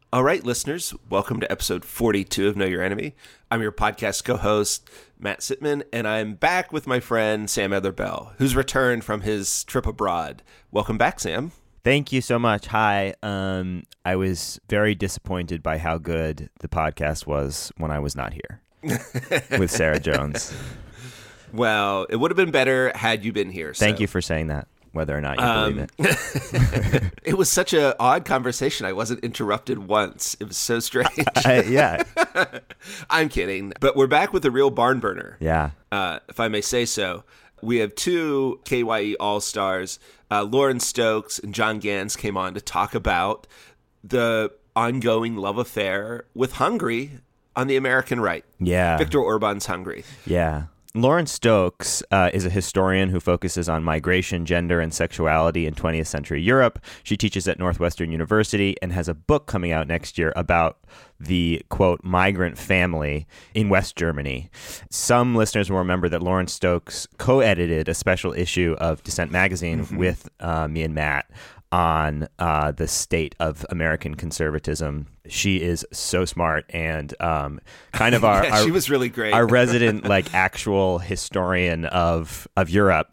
All right, listeners, welcome to episode 42 of Know Your Enemy. I'm your podcast co-host, Matt Sitman, and I'm back with my friend, Sam Etherbell, who's returned from his trip abroad. Welcome back, Sam. Thank you so much. Hi. I was very disappointed by how good the podcast was when I was not here with Sarah Jones. Well, it would have been better had you been here. Thank you for saying that, whether or not you believe it. It was such an odd conversation. I wasn't interrupted once. It was so strange. Yeah. I'm kidding. But we're back with a real barn burner. Yeah. If I may say so. We have two KYE All-Stars. Lauren Stokes and John Gans came on to talk about the ongoing love affair with Hungary on the American right. Yeah. Viktor Orban's Hungary. Yeah. Lauren Stokes is a historian who focuses on migration, gender, and sexuality in 20th century Europe. She teaches at Northwestern University and has a book coming out next year about the, quote, migrant family in West Germany. Some listeners will remember that Lauren Stokes co-edited a special issue of Dissent magazine with me and Matt on the state of American conservatism. She is so smart and kind of our, she was really great. Our resident actual historian of Europe,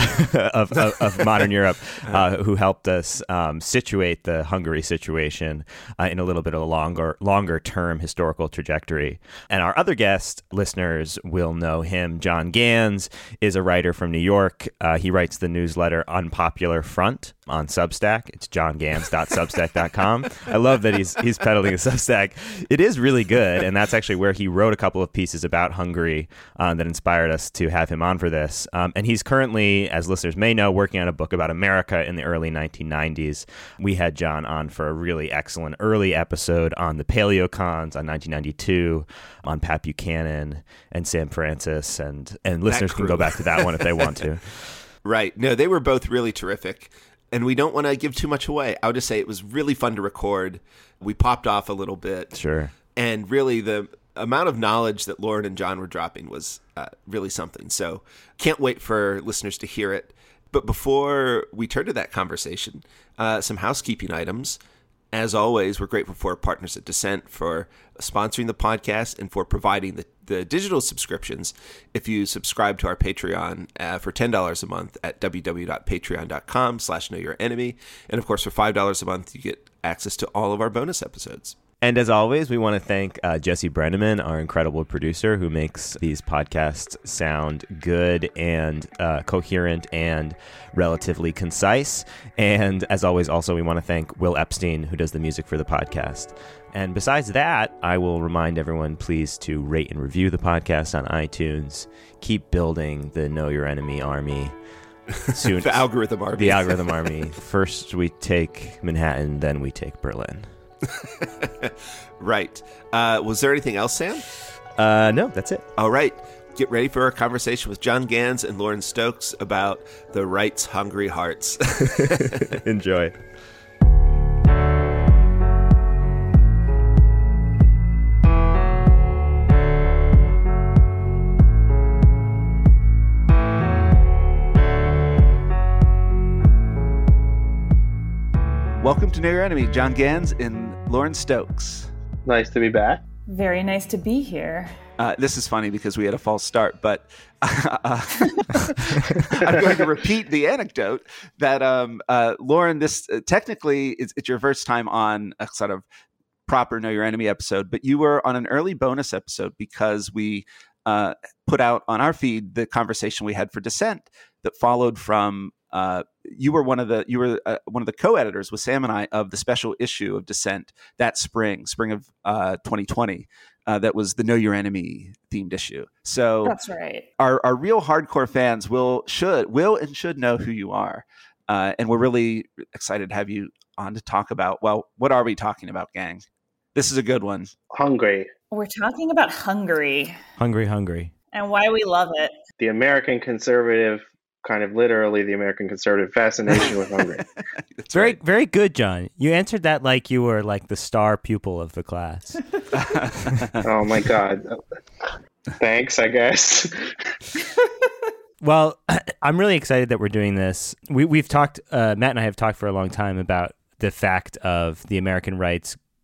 of modern Europe, who helped us situate the Hungary situation in a little bit of a longer term historical trajectory. And our other guest, listeners will know him. John Gans is a writer from New York. He writes the newsletter Unpopular Front on Substack. It's johngans.substack.com. I love that he's peddling a Substack. It is really good, and that's actually where he wrote a couple of pieces about Hungary that inspired us to have him on for this. And he's currently, as listeners may know, working on a book about America in the early 1990s. We had John on for a really excellent early episode on the Paleocons, on 1992, on Pat Buchanan and Sam Francis, and listeners can go back to that one if they want to. Right. No, they were both really terrific. And we don't want to give too much away. I would just say it was really fun to record. We popped off a little bit. Sure. And really the amount of knowledge that Lauren and John were dropping was really something. So can't wait for listeners to hear it. But before we turn to that conversation, some housekeeping items. As always, we're grateful for our partners at Dissent for sponsoring the podcast and for providing the digital subscriptions. If you subscribe to our Patreon for $10 a month at www.patreon.com/knowyourenemy. And of course, for $5 a month, you get access to all of our bonus episodes. And as always, we want to thank Jesse Brenneman, our incredible producer, who makes these podcasts sound good and coherent and relatively concise. And as always, also, we want to thank Will Epstein, who does the music for the podcast. And besides that, I will remind everyone, please, to rate and review the podcast on iTunes. Keep building the Know Your Enemy army. Soon, The algorithm army. The algorithm army. First, we take Manhattan, then we take Berlin. Right. Was there anything else, Sam? No, that's it. All right. Get ready for our conversation with John Gans and Lauren Stokes about the right's hungry hearts. Enjoy. Welcome to Know Your Enemy, John Gans and Lauren Stokes. Nice to be back. Very nice to be here. This is funny because we had a false start, but I'm going to repeat the anecdote that Lauren, this technically it's your first time on a sort of proper Know Your Enemy episode, but you were on an early bonus episode because we put out on our feed the conversation we had for Dissent that followed from. You were one of the co-editors with Sam and I of the special issue of Dissent that spring of 2020. That was the Know Your Enemy themed issue. So that's right. Our real hardcore fans will and should know who you are, and we're really excited to have you on to talk about. Well, what are we talking about, gang? This is a good one. Hungary. We're talking about Hungary. Hungry. And why we love it. The American conservative, kind of literally the American conservative fascination with Hungary. Very good, John. You answered that like you were like the star pupil of the class. Oh my God. Thanks, I guess. Well, I'm really excited that we're doing this. We've talked, Matt and I have talked for a long time about the fact of the American right's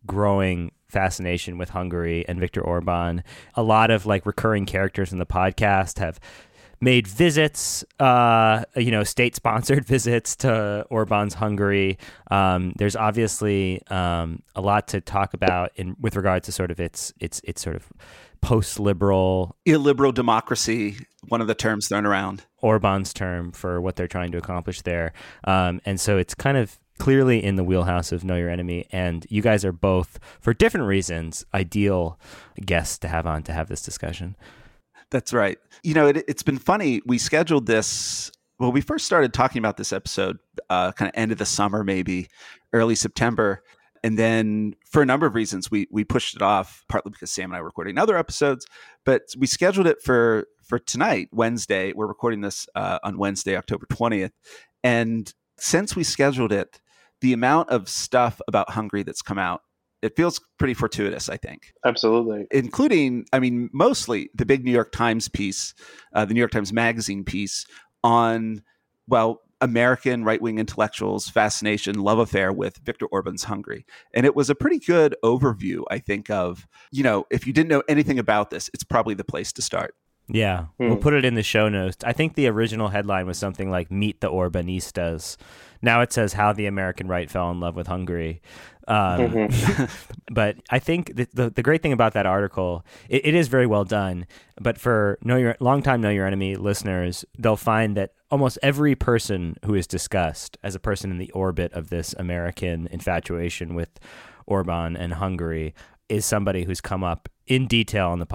growing fascination with Hungary and Viktor Orban. A lot of like recurring characters in the podcast have made visits, state-sponsored visits to Orban's Hungary. There's obviously a lot to talk about with regard to sort of its sort of post-liberal, illiberal democracy, one of the terms thrown around. Orban's term for what they're trying to accomplish there. And so it's kind of clearly in the wheelhouse of Know Your Enemy. And you guys are both, for different reasons, ideal guests to have on to have this discussion. That's right. It's been funny. We scheduled this. Well, we first started talking about this episode kind of end of the summer, maybe early September. And then for a number of reasons, we pushed it off, partly because Sam and I were recording other episodes. But we scheduled it for tonight, Wednesday. We're recording this on Wednesday, October 20th. And since we scheduled it, the amount of stuff about Hungary that's come out, it feels pretty fortuitous, I think. Absolutely. Including, mostly the big New York Times piece, the New York Times Magazine piece on, American right-wing intellectuals' fascination, love affair with Viktor Orban's Hungary. And it was a pretty good overview, I think, of, if you didn't know anything about this, it's probably the place to start. Yeah, we'll put it in the show notes. I think the original headline was something like "Meet the Orbanistas." Now it says "How the American Right Fell in Love with Hungary." But I think the great thing about that article, it is very well done. But for longtime Know Your Enemy listeners, they'll find that almost every person who is discussed as a person in the orbit of this American infatuation with Orban and Hungary is somebody who's come up in detail on the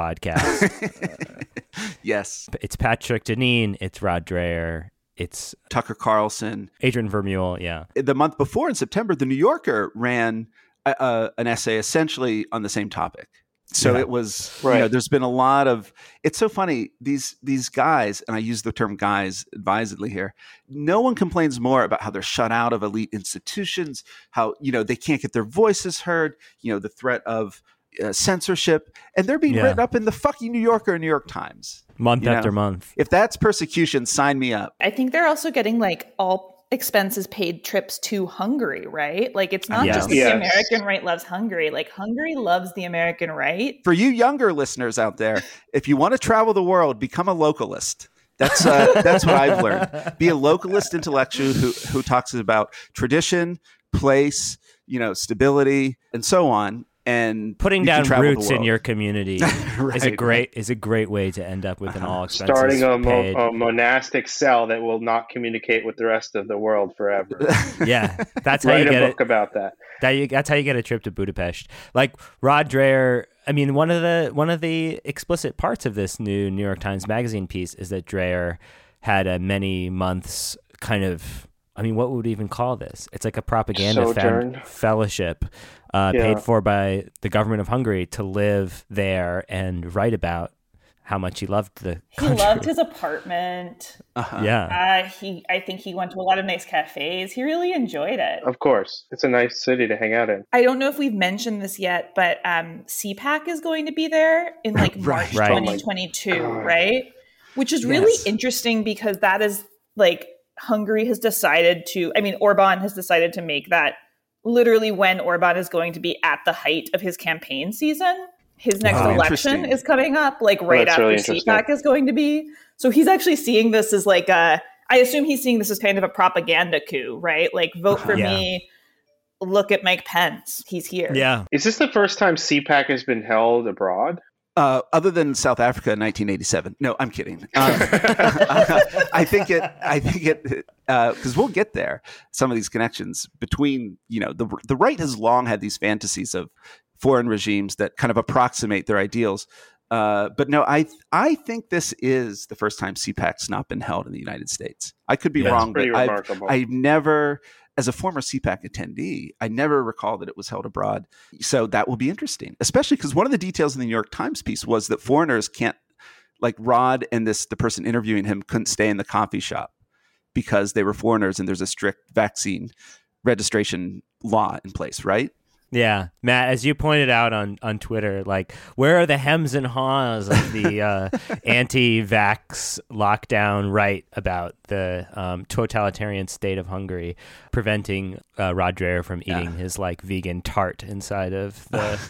podcast. Yes. It's Patrick Deneen, it's Rod Dreher, it's Tucker Carlson, Adrian Vermeule. Yeah. The month before in September, The New Yorker ran an essay essentially on the same topic. So it was, right. There's been a lot of, it's so funny, these guys, and I use the term guys advisedly here, no one complains more about how they're shut out of elite institutions, how, they can't get their voices heard, the threat of censorship, and they're being written up in the fucking New Yorker and New York Times. Month after month. If that's persecution, sign me up. I think they're also getting all expenses paid trips to Hungary, right? Like it's not just the American right loves Hungary. Like Hungary loves the American right. For you younger listeners out there, if you want to travel the world, become a localist. That's what I've learned. Be a localist intellectual who talks about tradition, place, stability, and so on. And putting down roots in your community right, is a great way to end up with an all expenses starting paid. a monastic cell that will not communicate with the rest of the world forever. Yeah, that's how Write you get a book about that. That's how you get a trip to Budapest. Like Rod Dreher. I mean, one of the explicit parts of this new New York Times Magazine piece is that Dreher had a many months kind of. I mean, what would we even call this? It's like a propaganda fellowship paid for by the government of Hungary to live there and write about how much he loved the country. He loved his apartment. Yeah. I think he went to a lot of nice cafes. He really enjoyed it. Of course. It's a nice city to hang out in. I don't know if we've mentioned this yet, but CPAC is going to be there in March 2022, right? Which is really interesting because that is Hungary has decided to, Orban has decided to make that literally when Orban is going to be at the height of his campaign season. His next election is coming up, right after really CPAC is going to be. So he's actually seeing this as I assume he's seeing this as kind of a propaganda coup, right? Vote for me, look at Mike Pence. He's here. Yeah. Is this the first time CPAC has been held abroad? Other than South Africa in 1987. No, I'm kidding. I think it, because we'll get there. Some of these connections between, the right has long had these fantasies of foreign regimes that kind of approximate their ideals. But no, I think this is the first time CPAC's not been held in the United States. I could be wrong, but I've never, as a former CPAC attendee, I never recall that it was held abroad. So that will be interesting, especially because one of the details in the New York Times piece was that foreigners can't, Rod and the person interviewing him couldn't stay in the coffee shop because they were foreigners and there's a strict vaccine registration law in place, right? Yeah, Matt, as you pointed out on Twitter, like, where are the hems and haws of the anti-vax lockdown right about the totalitarian state of Hungary preventing Rod Dreher from eating his like vegan tart inside of the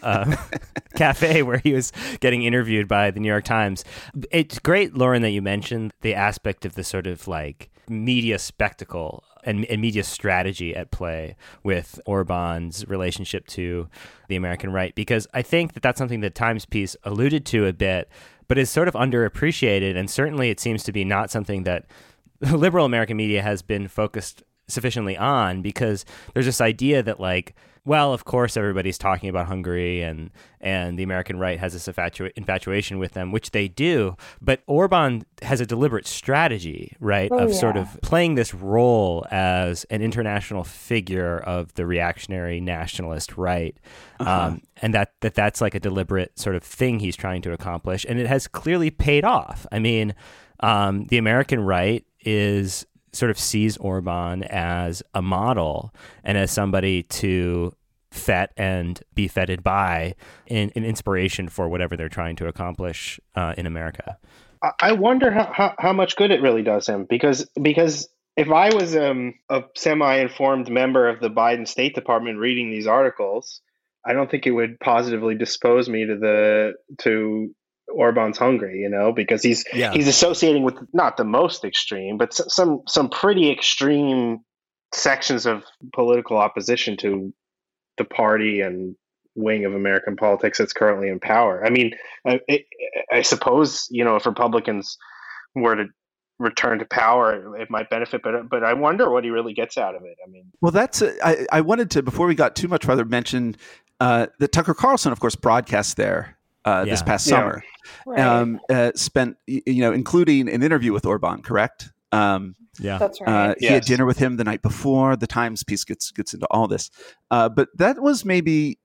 cafe where he was getting interviewed by the New York Times. It's great, Lauren, that you mentioned the aspect of the sort of like media spectacle and media strategy at play with Orban's relationship to the American right, because I think that that's something that Times piece alluded to a bit, but is sort of underappreciated. And certainly it seems to be not something that liberal American media has been focused sufficiently on, because there's this idea that like, well, of course, everybody's talking about Hungary and the American right has this infatuation with them, which they do. But Orban has a deliberate strategy, right, sort of playing this role as an international figure of the reactionary nationalist right. And that's like a deliberate sort of thing he's trying to accomplish. And it has clearly paid off. I mean, the American right sort of sees Orban as a model and as somebody to fet and be feted by in inspiration for whatever they're trying to accomplish in America. I wonder how much good it really does him, because if I was a semi-informed member of the Biden State Department reading these articles, I don't think it would positively dispose me to Orban's Hungary, because he's associating with not the most extreme, but some pretty extreme sections of political opposition to the party and wing of American politics that's currently in power. I mean, I suppose, if Republicans were to return to power, it might benefit, but I wonder what he really gets out of it. I mean, well, I wanted to, before we got too much further, mention that Tucker Carlson, of course, broadcast there this past summer. Right. Spent, including an interview with Orban, correct? That's right. He had dinner with him the night before. The Times piece gets into all this. But that was maybe,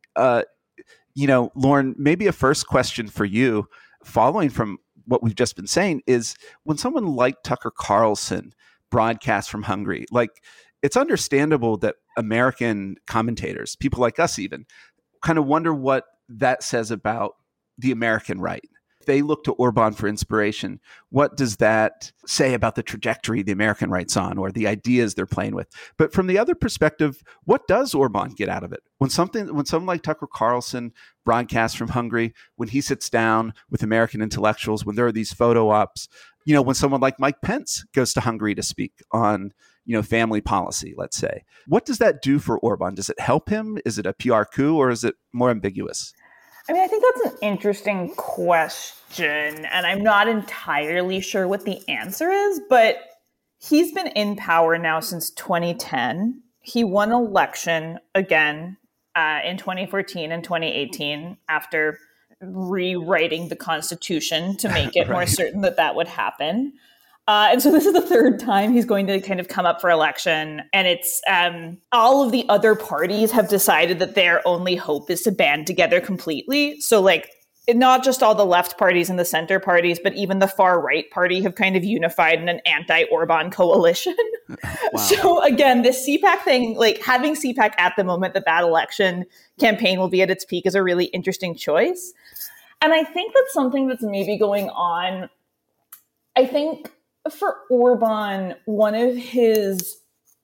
Lauren, maybe a first question for you, following from what we've just been saying, is when someone like Tucker Carlson broadcasts from Hungary, like, it's understandable that American commentators, people like us even, kind of wonder what that says about the American right. They look to Orban for inspiration. What does that say about the trajectory the American right's on, or the ideas they're playing with? But from the other perspective, what does Orban get out of it? When someone like Tucker Carlson broadcasts from Hungary, when he sits down with American intellectuals, when there are these photo ops, when someone like Mike Pence goes to Hungary to speak on, family policy, let's say, what does that do for Orban? Does it help him? Is it a PR coup, or is it more ambiguous? I mean, I think that's an interesting question, and I'm not entirely sure what the answer is, but he's been in power now since 2010. He won election again in 2014 and 2018 after rewriting the Constitution to make it more certain that would happen. And so this is the third time he's going to kind of come up for election. And it's all of the other parties have decided that their only hope is to band together completely. So like not just all the left parties and the center parties, but even the far right party have kind of unified in an anti-Orban coalition. Wow. So again, this CPAC thing, like having CPAC at the moment that election campaign will be at its peak, is a really interesting choice. And I think that's something that's maybe going on. I think for Orban, one of his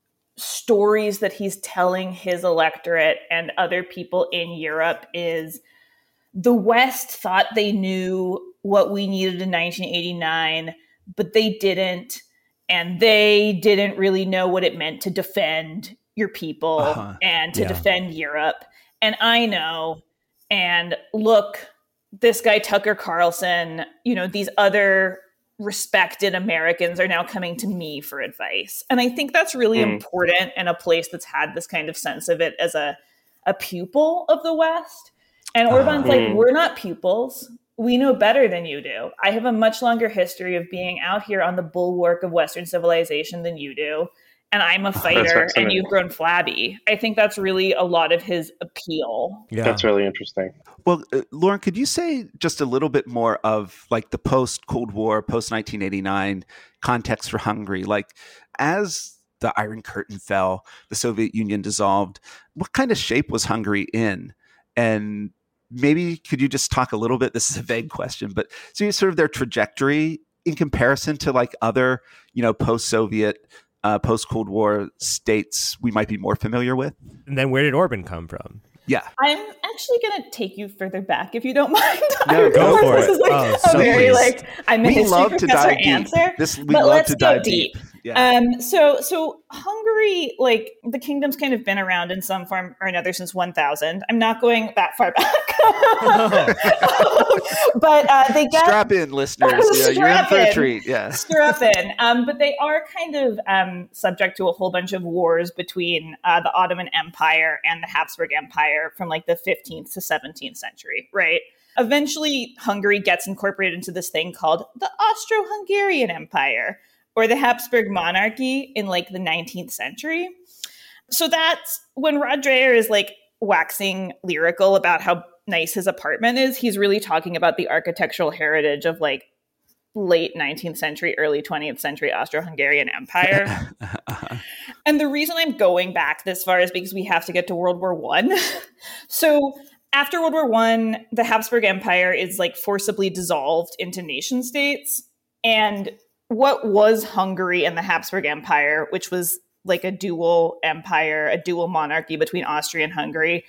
stories that he's telling his electorate and other people in Europe is the West thought they knew what we needed in 1989, but they didn't. And they didn't really know what it meant to defend your people and to defend Europe. And I know. And look, this guy, Tucker Carlson, these other respected Americans are now coming to me for advice. And I think that's really important in a place that's had this kind of sense of it as a pupil of the West. And Orban's like, we're not pupils. We know better than you do. I have a much longer history of being out here on the bulwark of Western civilization than you do. And I'm a fighter and you've grown flabby. I think that's really a lot of his appeal. Yeah. That's really interesting. Well, Lauren, could you say just a little bit more of like the post-Cold War, post-1989 context for Hungary? Like, as the Iron Curtain fell, the Soviet Union dissolved. What kind of shape was Hungary in? And maybe could you just talk a little bit, this is a vague question, but so sort of their trajectory in comparison to like other, post-Soviet, post-Cold War states we might be more familiar with? And then where did Orban come from? Yeah. I'm actually going to take you further back if you don't mind. No, go for it. This is I'm a history professor answer. We love to dive deep. Yeah. So Hungary, like the kingdom's kind of been around in some form or another since 1000. I'm not going that far back. But they get... Strap in, listeners. You're in for a treat. Yeah. Strap in. But they are kind of subject to a whole bunch of wars between the Ottoman Empire and the Habsburg Empire from like the 15th to 17th century, right? Eventually, Hungary gets incorporated into this thing called the Austro-Hungarian Empire, or the Habsburg monarchy in like the 19th century. So that's when Rod Dreher is like waxing lyrical about how nice his apartment is. He's really talking about the architectural heritage of like late 19th century, early 20th century Austro-Hungarian Empire. And the reason I'm going back this far is because we have to get to World War I. So after World War I, the Habsburg Empire is like forcibly dissolved into nation states. And what was Hungary and the Habsburg Empire, which was like a dual empire, a dual monarchy between Austria and Hungary,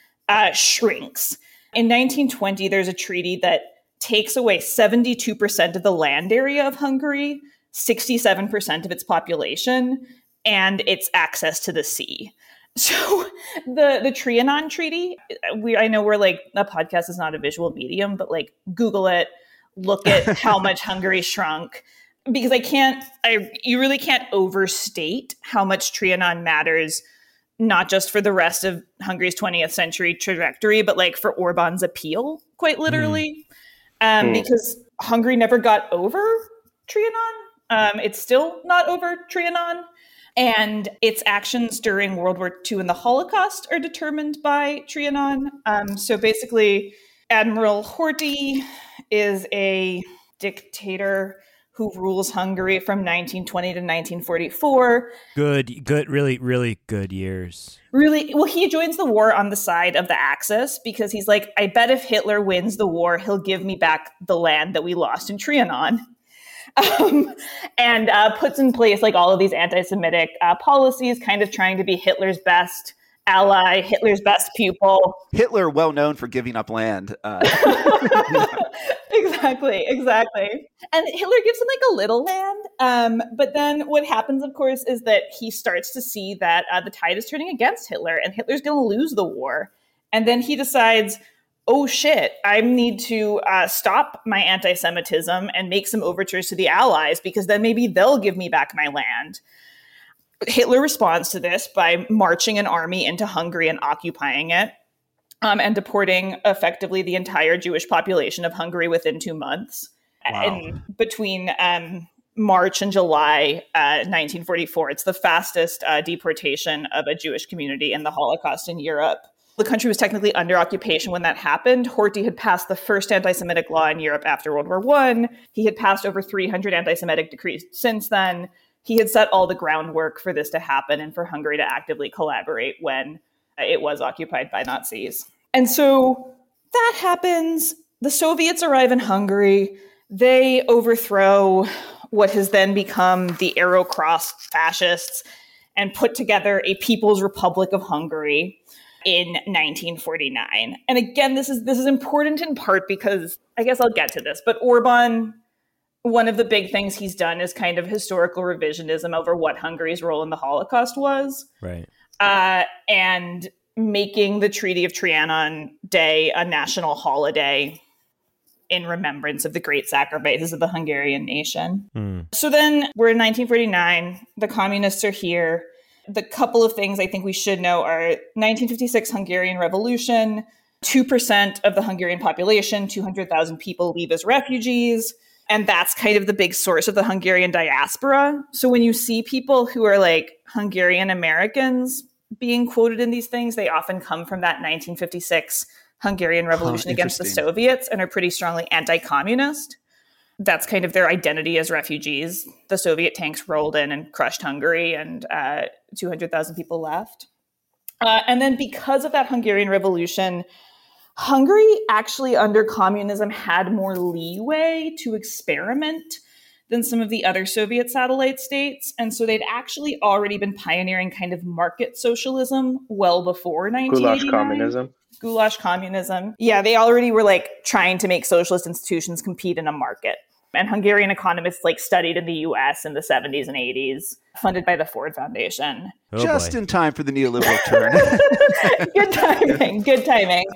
shrinks. In 1920, there's a treaty that takes away 72% of the land area of Hungary, 67% of its population, and its access to the sea. So the Trianon Treaty, I know we're like, a podcast is not a visual medium, but like Google it, look at how much Hungary shrunk. Because you really can't overstate how much Trianon matters, not just for the rest of Hungary's 20th century trajectory, but like for Orban's appeal, quite literally. Because Hungary never got over Trianon. It's still not over Trianon. And its actions during World War II and the Holocaust are determined by Trianon. So basically, Admiral Horthy is a dictator who rules Hungary from 1920 to 1944. Good, really, really good years. Really, well, he joins the war on the side of the Axis because he's like, I bet if Hitler wins the war, he'll give me back the land that we lost in Trianon. And puts in place like all of these anti-Semitic policies, kind of trying to be Hitler's best ally, Hitler's best pupil. Hitler, well known for giving up land. Exactly. And Hitler gives him like a little land. But then what happens, of course, is that he starts to see that the tide is turning against Hitler and Hitler's going to lose the war. And then he decides, oh shit, I need to stop my anti-Semitism and make some overtures to the Allies because then maybe they'll give me back my land. Hitler responds to this by marching an army into Hungary and occupying it. And deporting effectively the entire Jewish population of Hungary within 2 months. Wow. And between March and July 1944, it's the fastest deportation of a Jewish community in the Holocaust in Europe. The country was technically under occupation when that happened. Horthy had passed the first anti-Semitic law in Europe after World War I. He had passed over 300 anti-Semitic decrees since then. He had set all the groundwork for this to happen and for Hungary to actively collaborate when it was occupied by Nazis. And so that happens. The Soviets arrive in Hungary. They overthrow what has then become the Arrow-Cross fascists and put together a People's Republic of Hungary in 1949. And again, this is important in part because, I guess I'll get to this, but Orban, one of the big things he's done is kind of historical revisionism over what Hungary's role in the Holocaust was. Right. And making the Treaty of Trianon Day a national holiday in remembrance of the great sacrifices of the Hungarian nation. So then we're in 1949. The communists are here. The couple of things I think we should know are 1956 Hungarian Revolution, 2% of the Hungarian population, 200,000 people leave as refugees. And that's kind of the big source of the Hungarian diaspora. So when you see people who are like Hungarian Americans being quoted in these things, they often come from that 1956 Hungarian Revolution against the Soviets and are pretty strongly anti-communist. that's kind of their identity as refugees. The Soviet tanks rolled in and crushed Hungary, and 200,000 people left. And then because of that Hungarian Revolution, Hungary actually under communism had more leeway to experiment than some of the other Soviet satellite states. And so they'd actually already been pioneering kind of market socialism well before 1989. Goulash communism. Yeah, they already were like trying to make socialist institutions compete in a market. And Hungarian economists like studied in the US in the 70s and 80s, funded by the Ford Foundation. Just in time for the neoliberal turn. Good timing.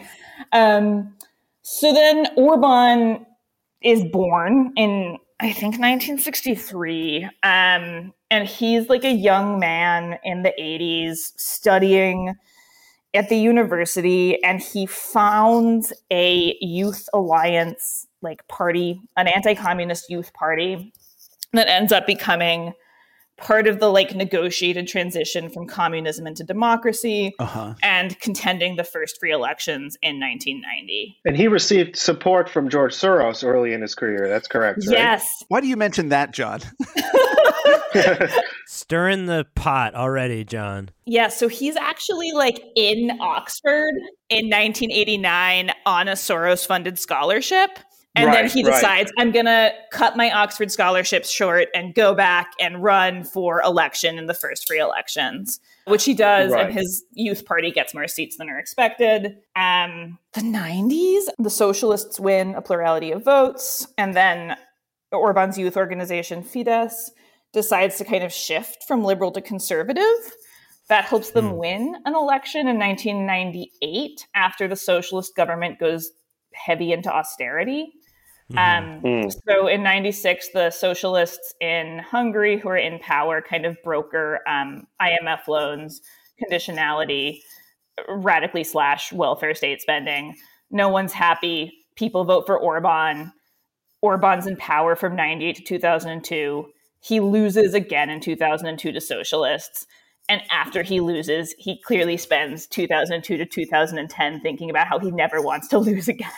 So then Orban is born in, I think, 1963. And he's like a young man in the 80s studying at the university, and he founds a youth alliance like party, an anti-communist youth party that ends up becoming part of the like negotiated transition from communism into democracy and contending the first free elections in 1990. And he received support from George Soros early in his career. That's correct, right? Yes. Why do you mention that, John? Stirring the pot already, John. Yeah, so he's actually like in Oxford in 1989 on a Soros-funded scholarship. And then he decides, I'm going to cut my Oxford scholarships short and go back and run for election in the first free elections, which he does. And his youth party gets more seats than are expected. The 90s, the socialists win a plurality of votes. And then Orban's youth organization, Fidesz, decides to kind of shift from liberal to conservative. That helps them win an election in 1998 after the socialist government goes heavy into austerity. So in 96, the socialists in Hungary who are in power kind of broker IMF loans, conditionality, radically slash welfare state spending. No one's happy. People vote for Orban. Orban's in power from 98 to 2002. He loses again in 2002 to socialists. And after he loses, he clearly spends 2002 to 2010 thinking about how he never wants to lose again.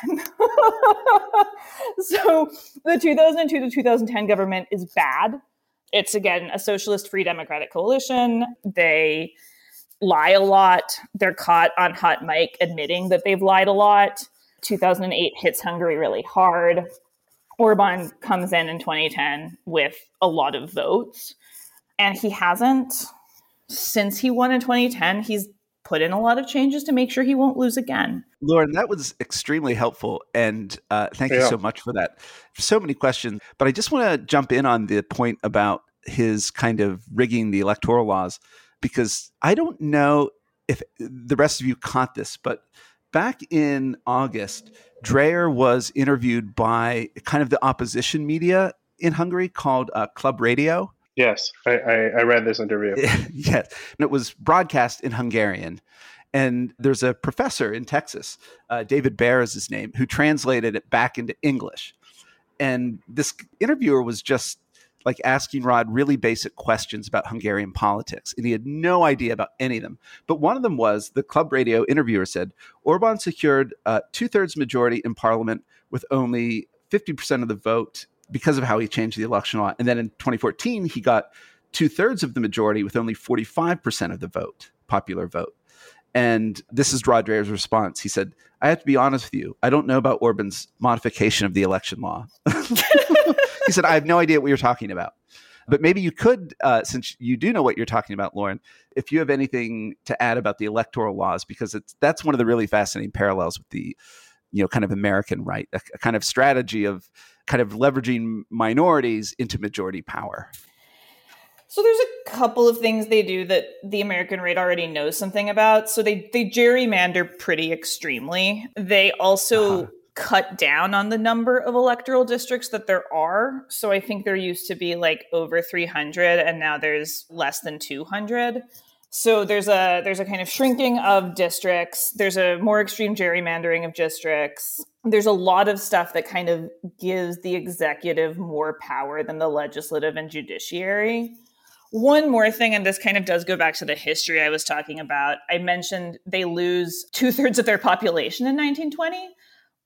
So the 2002 to 2010 government is bad. It's, again, a socialist free democratic coalition. They lie a lot. They're caught on hot mic admitting that they've lied a lot. 2008 hits Hungary really hard. Orban comes in 2010 with a lot of votes. And he hasn't... Since he won in 2010, he's put in a lot of changes to make sure he won't lose again. Lauren, that was extremely helpful. And thank you so much for that. So many questions. But I just want to jump in on the point about his kind of rigging the electoral laws, because I don't know if the rest of you caught this, but back in August, Dreyer was interviewed by kind of the opposition media in Hungary called Club Radio. Yes, I read this interview. Yes, and it was broadcast in Hungarian. And there's a professor in Texas, David Baer is his name, who translated it back into English. And this interviewer was just like asking Rod really basic questions about Hungarian politics. And he had no idea about any of them. But one of them was, the Club Radio interviewer said, Orban secured a 2/3 majority in parliament with only 50% of the vote because of how he changed the election law. And then in 2014, he got 2/3 of the majority with only 45% of the vote, popular vote. And this is Rod Dreyer's response. He said, I have to be honest with you. I don't know about Orban's modification of the election law. He said, I have no idea what you're talking about. But maybe you could, since you do know what you're talking about, Lauren, if you have anything to add about the electoral laws, because that's one of the really fascinating parallels with the kind of American right, a kind of strategy of kind of leveraging minorities into majority power. So there's a couple of things they do that the American right already knows something about. So they gerrymander pretty extremely. They also cut down on the number of electoral districts that there are. So I think there used to be like over 300 and now there's less than 200. So there's a kind of shrinking of districts. There's a more extreme gerrymandering of districts. There's a lot of stuff that kind of gives the executive more power than the legislative and judiciary. One more thing, and this kind of does go back to the history I was talking about. I mentioned they lose 2/3 of their population in 1920.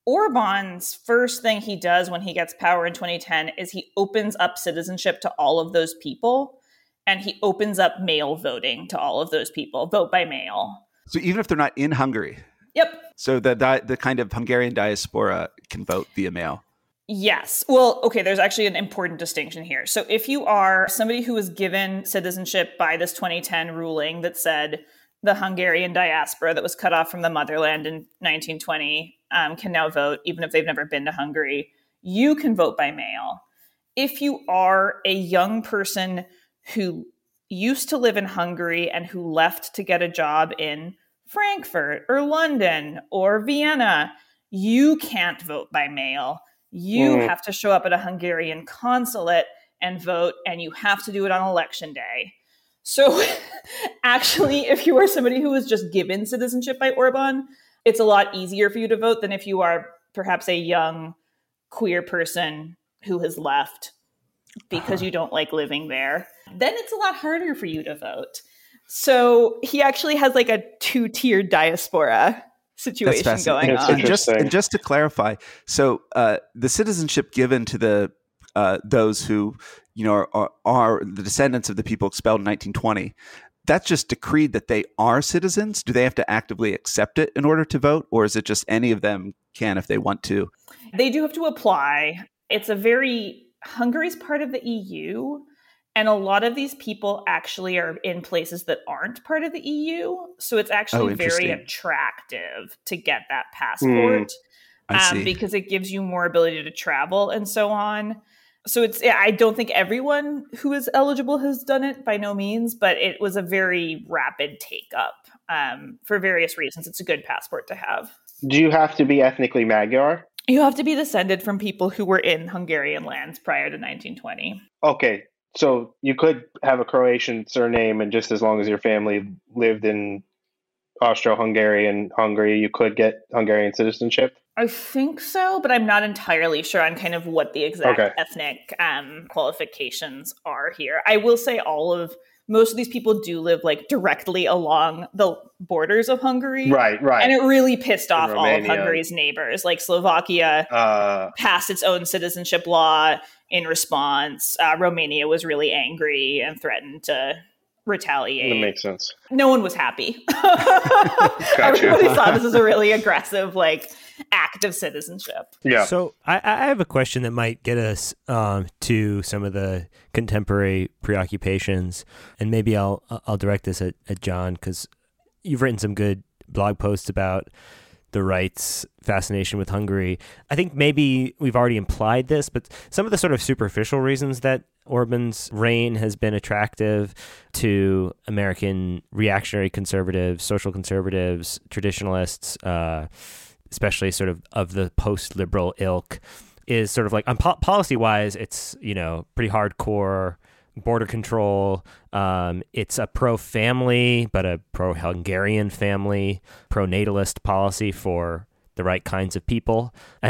Orban's first thing he does when he gets power in 2010 is he opens up citizenship to all of those people, and he opens up mail voting to all of those people, vote by mail. So even if they're not in Hungary? Yep. So the kind of Hungarian diaspora can vote via mail? Yes. Well, okay, there's actually an important distinction here. So if you are somebody who was given citizenship by this 2010 ruling that said the Hungarian diaspora that was cut off from the motherland in 1920 can now vote, even if they've never been to Hungary, you can vote by mail. If you are a young person who used to live in Hungary and who left to get a job in Frankfurt or London or Vienna, you can't vote by mail. You have to show up at a Hungarian consulate and vote, and you have to do it on election day. So actually, if you are somebody who was just given citizenship by Orban, it's a lot easier for you to vote than if you are perhaps a young queer person who has left because you don't like living there. Then it's a lot harder for you to vote. So he actually has like a 2-tiered diaspora situation going on. And just to clarify, so the citizenship given to the those who are the descendants of the people expelled in 1920, that's just decreed that they are citizens. Do they have to actively accept it in order to vote, or is it just any of them can if they want to? They do have to apply. It's Hungary's part of the EU. And a lot of these people actually are in places that aren't part of the EU. So it's actually very attractive to get that passport because it gives you more ability to travel and so on. So I don't think everyone who is eligible has done it, by no means, but it was a very rapid take up for various reasons. It's a good passport to have. Do you have to be ethnically Magyar? You have to be descended from people who were in Hungarian lands prior to 1920. Okay. So you could have a Croatian surname, and just as long as your family lived in Austro-Hungarian Hungary, you could get Hungarian citizenship? I think so, but I'm not entirely sure on kind of what the exact ethnic qualifications are here. I will say most of these people do live like directly along the borders of Hungary. Right. And it really pissed off all of Hungary's neighbors. Like Slovakia passed its own citizenship law in response. Romania was really angry and threatened to retaliate. That makes sense. No one was happy. Everybody saw this as a really aggressive, act of citizenship. Yeah. So I have a question that might get us to some of the contemporary preoccupations, and maybe I'll direct this at John, because you've written some good blog posts about the right's fascination with Hungary. I think maybe we've already implied this, but some of the sort of superficial reasons that Orban's reign has been attractive to American reactionary conservatives, social conservatives, traditionalists, especially sort of the post-liberal ilk, is sort of like, policy-wise, it's, pretty hardcore border control. It's a pro-family, but a pro-Hungarian family, pro-natalist policy for the right kinds of people.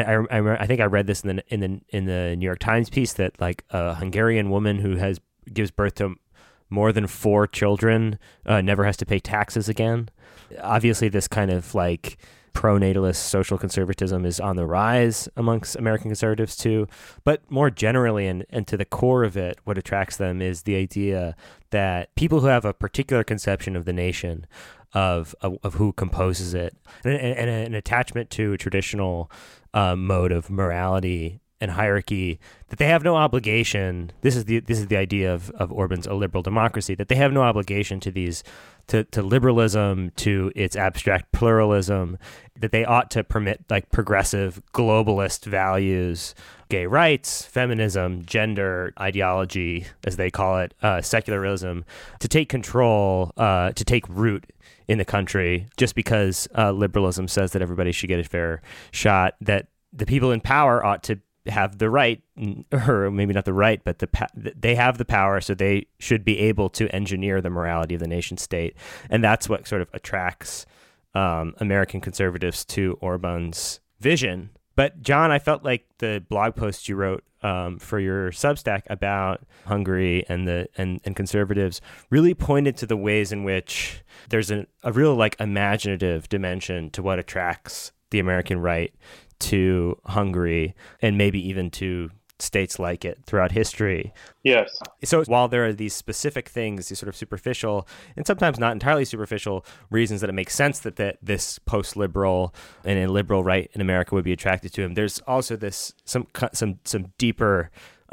I think I read this in the New York Times piece that like a Hungarian woman who gives birth to more than 4 children never has to pay taxes again. Obviously, this kind of like pro-natalist social conservatism is on the rise amongst American conservatives too. But more generally, and to the core of it, what attracts them is the idea that people who have a particular conception of the nation, of who composes it, and an attachment to a traditional mode of morality and hierarchy, that they have no obligation. This is the idea of Orban's illiberal democracy, that they have no obligation to these to liberalism, to its abstract pluralism, that they ought to permit like progressive globalist values, gay rights, feminism, gender ideology, as they call it, secularism, to take control, to take root in the country, just because liberalism says that everybody should get a fair shot, that the people in power ought to have the right, or maybe not the right, but they have the power, so they should be able to engineer the morality of the nation state. And that's what sort of attracts American conservatives to Orban's vision. But John, I felt like the blog post you wrote for your Substack about Hungary and conservatives really pointed to the ways in which there's a real like imaginative dimension to what attracts the American right to Hungary and maybe even to states like it throughout history. Yes. So while there are these specific things, these sort of superficial and sometimes not entirely superficial reasons that it makes sense that this post-liberal and a liberal right in America would be attracted to him, there's also this some deeper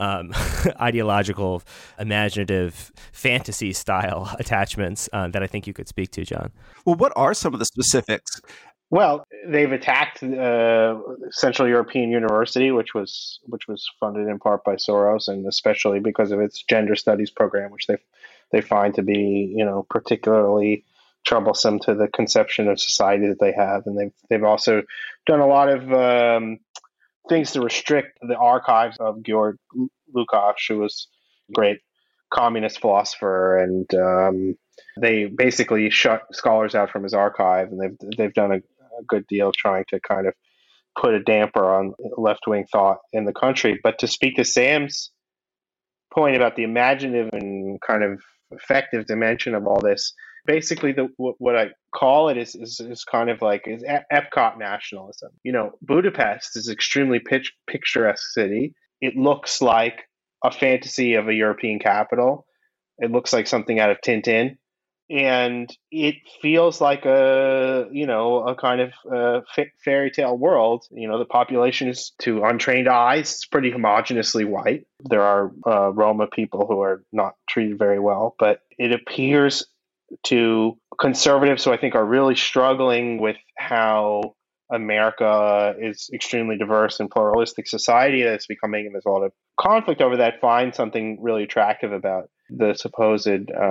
ideological, imaginative, fantasy style attachments that I think you could speak to, John. Well, what are some of the specifics? Well, they've attacked Central European University, which was funded in part by Soros, and especially because of its gender studies program, which they find to be particularly troublesome to the conception of society that they have. And they've also done a lot of things to restrict the archives of Georg Lukács, who was a great communist philosopher, and they basically shut scholars out from his archive, and they've done a good deal trying to kind of put a damper on left-wing thought in the country. But to speak to Sam's point about the imaginative and kind of effective dimension of all this, basically what I call it is kind of like is Epcot nationalism. Budapest is an extremely picturesque city. It looks like a fantasy of a European capital. It looks like something out of Tintin. And it feels like a kind of fairy tale world. The population is, to untrained eyes, it's pretty homogeneously white. There are Roma people who are not treated very well, but it appears to conservatives who I think are really struggling with how America is extremely diverse and pluralistic society that's becoming, and there's a lot of conflict over that, find something really attractive about the supposed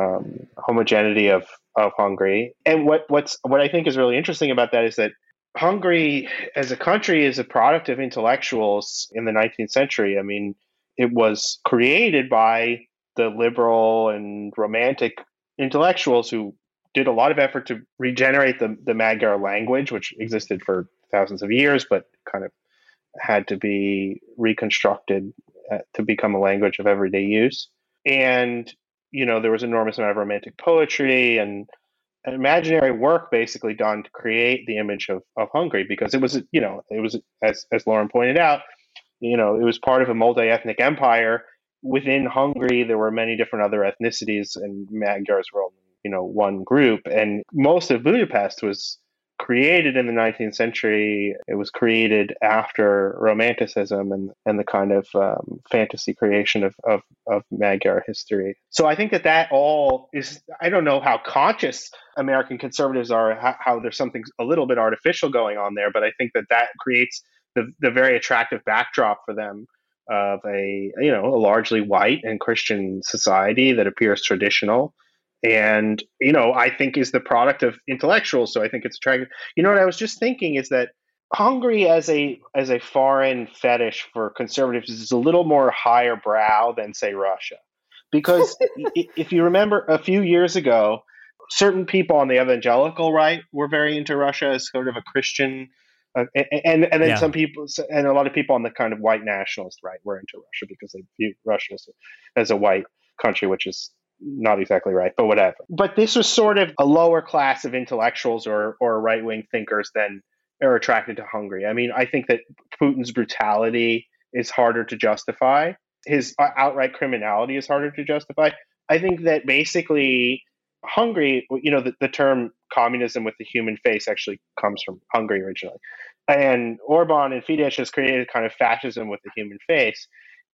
homogeneity of Hungary. And what I think is really interesting about that is that Hungary as a country is a product of intellectuals in the 19th century. I mean, it was created by the liberal and romantic intellectuals who did a lot of effort to regenerate the Magyar language, which existed for thousands of years, but kind of had to be reconstructed to become a language of everyday use. And, there was an enormous amount of romantic poetry and imaginary work basically done to create the image of Hungary, because it was, as Lauren pointed out, it was part of a multi-ethnic empire. Within Hungary, there were many different other ethnicities, and Magyars were one group. And most of Budapest was created in the 19th century. It was created after Romanticism and the kind of fantasy creation of Magyar history. So I think that all is, I don't know how conscious American conservatives are, how there's something a little bit artificial going on there, but I think that creates the very attractive backdrop for them of a largely white and Christian society that appears traditional. And, I think is the product of intellectuals. So I think it's attractive. What I was just thinking is that Hungary as a foreign fetish for conservatives is a little more higher brow than, say, Russia. Because if you remember a few years ago, certain people on the evangelical right were very into Russia as sort of a Christian. And then some people, and a lot of people on the kind of white nationalist right were into Russia because they view Russia as a white country, which is not exactly right, but whatever. But this was sort of a lower class of intellectuals or right-wing thinkers than are attracted to Hungary. I mean, I think that Putin's brutality is harder to justify. His outright criminality is harder to justify. I think that basically Hungary, the term communism with the human face actually comes from Hungary originally. And Orban and Fidesz has created kind of fascism with the human face.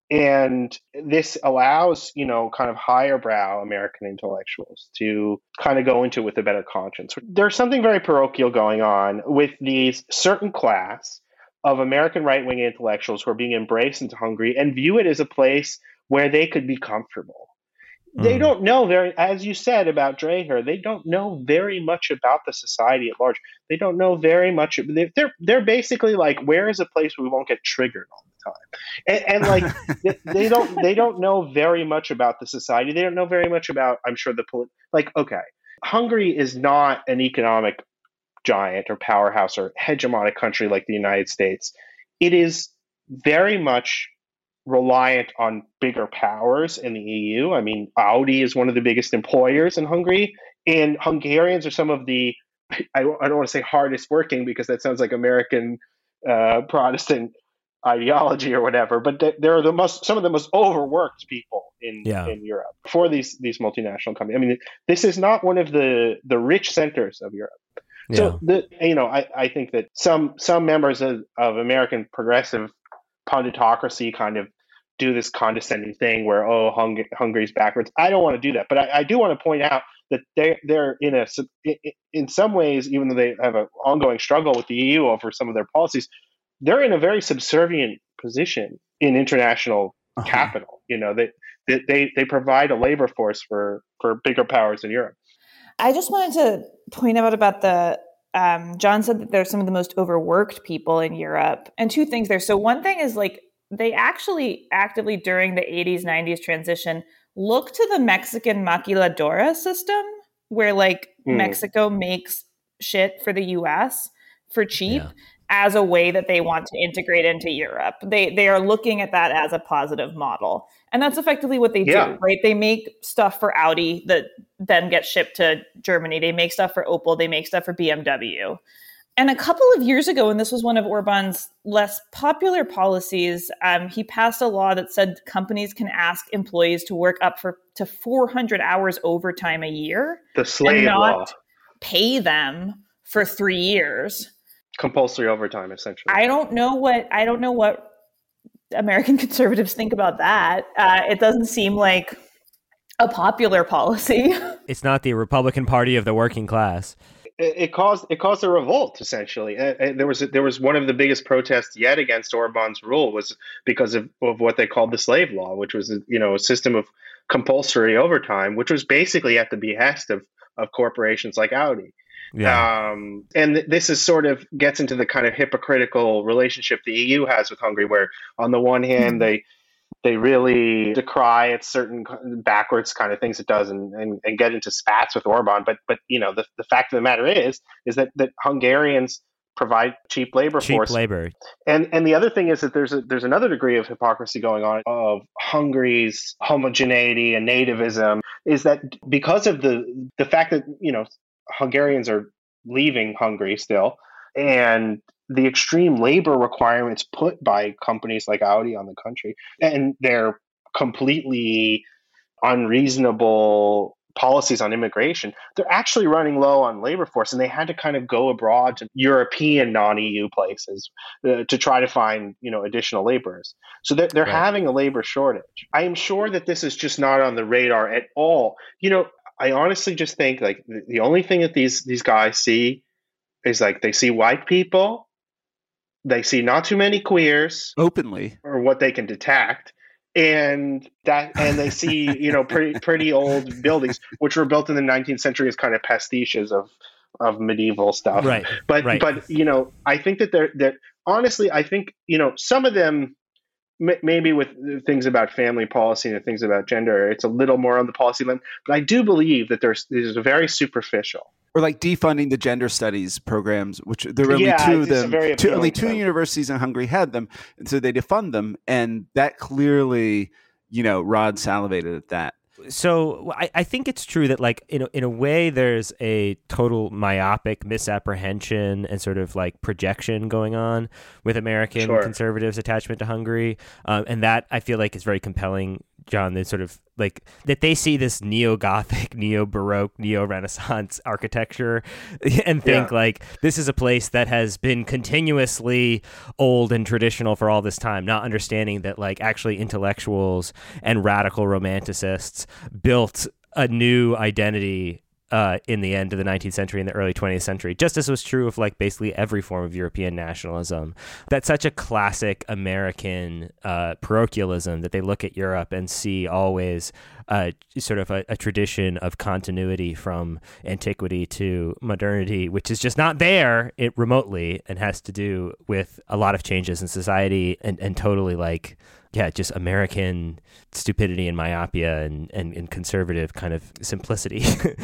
And this allows, kind of higher brow American intellectuals to kind of go into it with a better conscience. There's something very parochial going on with these certain class of American right-wing intellectuals who are being embraced into Hungary and view it as a place where they could be comfortable. They don't know as you said about Dreher, they don't know very much about the society at large. They don't know very much. They're basically like, where is a place where we won't get triggered all the time? And like, they don't know very much about the society. They don't know very much about, I'm sure, okay, Hungary is not an economic giant or powerhouse or hegemonic country like the United States. It is very much reliant on bigger powers in the EU. I mean, Audi is one of the biggest employers in Hungary, and Hungarians are some of the I don't want to say hardest working, because that sounds like American Protestant ideology or whatever, but they're some of the most overworked people in Europe for these multinational companies. I mean, this is not one of the rich centers of Europe. So I think that some members of American progressive punditocracy kind of do this condescending thing where, Hungary's backwards. I don't want to do that, but I do want to point out that they're in some ways, even though they have an ongoing struggle with the EU over some of their policies, they're in a very subservient position in international capital. They provide a labor force for bigger powers in Europe. I just wanted to point out about the John said that they're some of the most overworked people in Europe, and two things there. So one thing is like they actually actively during the 80s, 90s transition look to the Mexican maquiladora system, where like Mexico makes shit for the US for cheap as a way that they want to integrate into Europe. They are looking at that as a positive model. And that's effectively what they do, right? They make stuff for Audi that then gets shipped to Germany. They make stuff for Opel. They make stuff for BMW. And a couple of years ago, and this was one of Orban's less popular policies, he passed a law that said companies can ask employees to work up to 400 hours overtime a year. The slave law. Pay them for 3 years. Compulsory overtime, essentially. I don't know what American conservatives think about that. It doesn't seem like a popular policy. It's not the Republican Party of the working class. It caused a revolt, essentially. There was one of the biggest protests yet against Orban's rule was because of what they called the slave law, which was a system of compulsory overtime, which was basically at the behest of corporations like Audi. Yeah. And this is sort of gets into the kind of hypocritical relationship the EU has with Hungary, where on the one hand they really decry its certain backwards kind of things it does and get into spats with Orban. But the fact of the matter is that Hungarians provide cheap labor. And the other thing is that there's another degree of hypocrisy going on of Hungary's homogeneity and nativism, is that because of the fact that Hungarians are leaving Hungary still, and the extreme labor requirements put by companies like Audi on the country, and their completely unreasonable policies on immigration, they're actually running low on labor force, and they had to kind of go abroad to European non-EU places to try to find additional laborers. So they're having a labor shortage. I am sure that this is just not on the radar at all. I honestly just think like the only thing that these guys see is like they see white people, they see not too many queers openly, or what they can detect, and they see pretty old buildings which were built in the 19th century as kind of pastiches of medieval stuff. Right. But I think that honestly, I think some of them. Maybe with things about family policy and things about gender, it's a little more on the policy line. But I do believe that there's a very superficial. Or like defunding the gender studies programs, which there were only two of them. Only two universities in Hungary had them, and so they defund them, and that clearly, Rod salivated at that. So I think it's true that like in a way there's a total myopic misapprehension and sort of like projection going on with American conservatives' attachment to Hungary, and that I feel like is very compelling, John. They sort of like that they see this neo-Gothic, neo-Baroque, neo-Renaissance architecture and think like this is a place that has been continuously old and traditional for all this time, not understanding that like actually intellectuals and radical romanticists built a new identity in the end of the 19th century and the early 20th century, just as was true of like basically every form of European nationalism. That's such a classic American parochialism that they look at Europe and see always sort of a tradition of continuity from antiquity to modernity, which is just not there remotely and has to do with a lot of changes in society and totally like, just American stupidity and myopia and conservative kind of simplicity,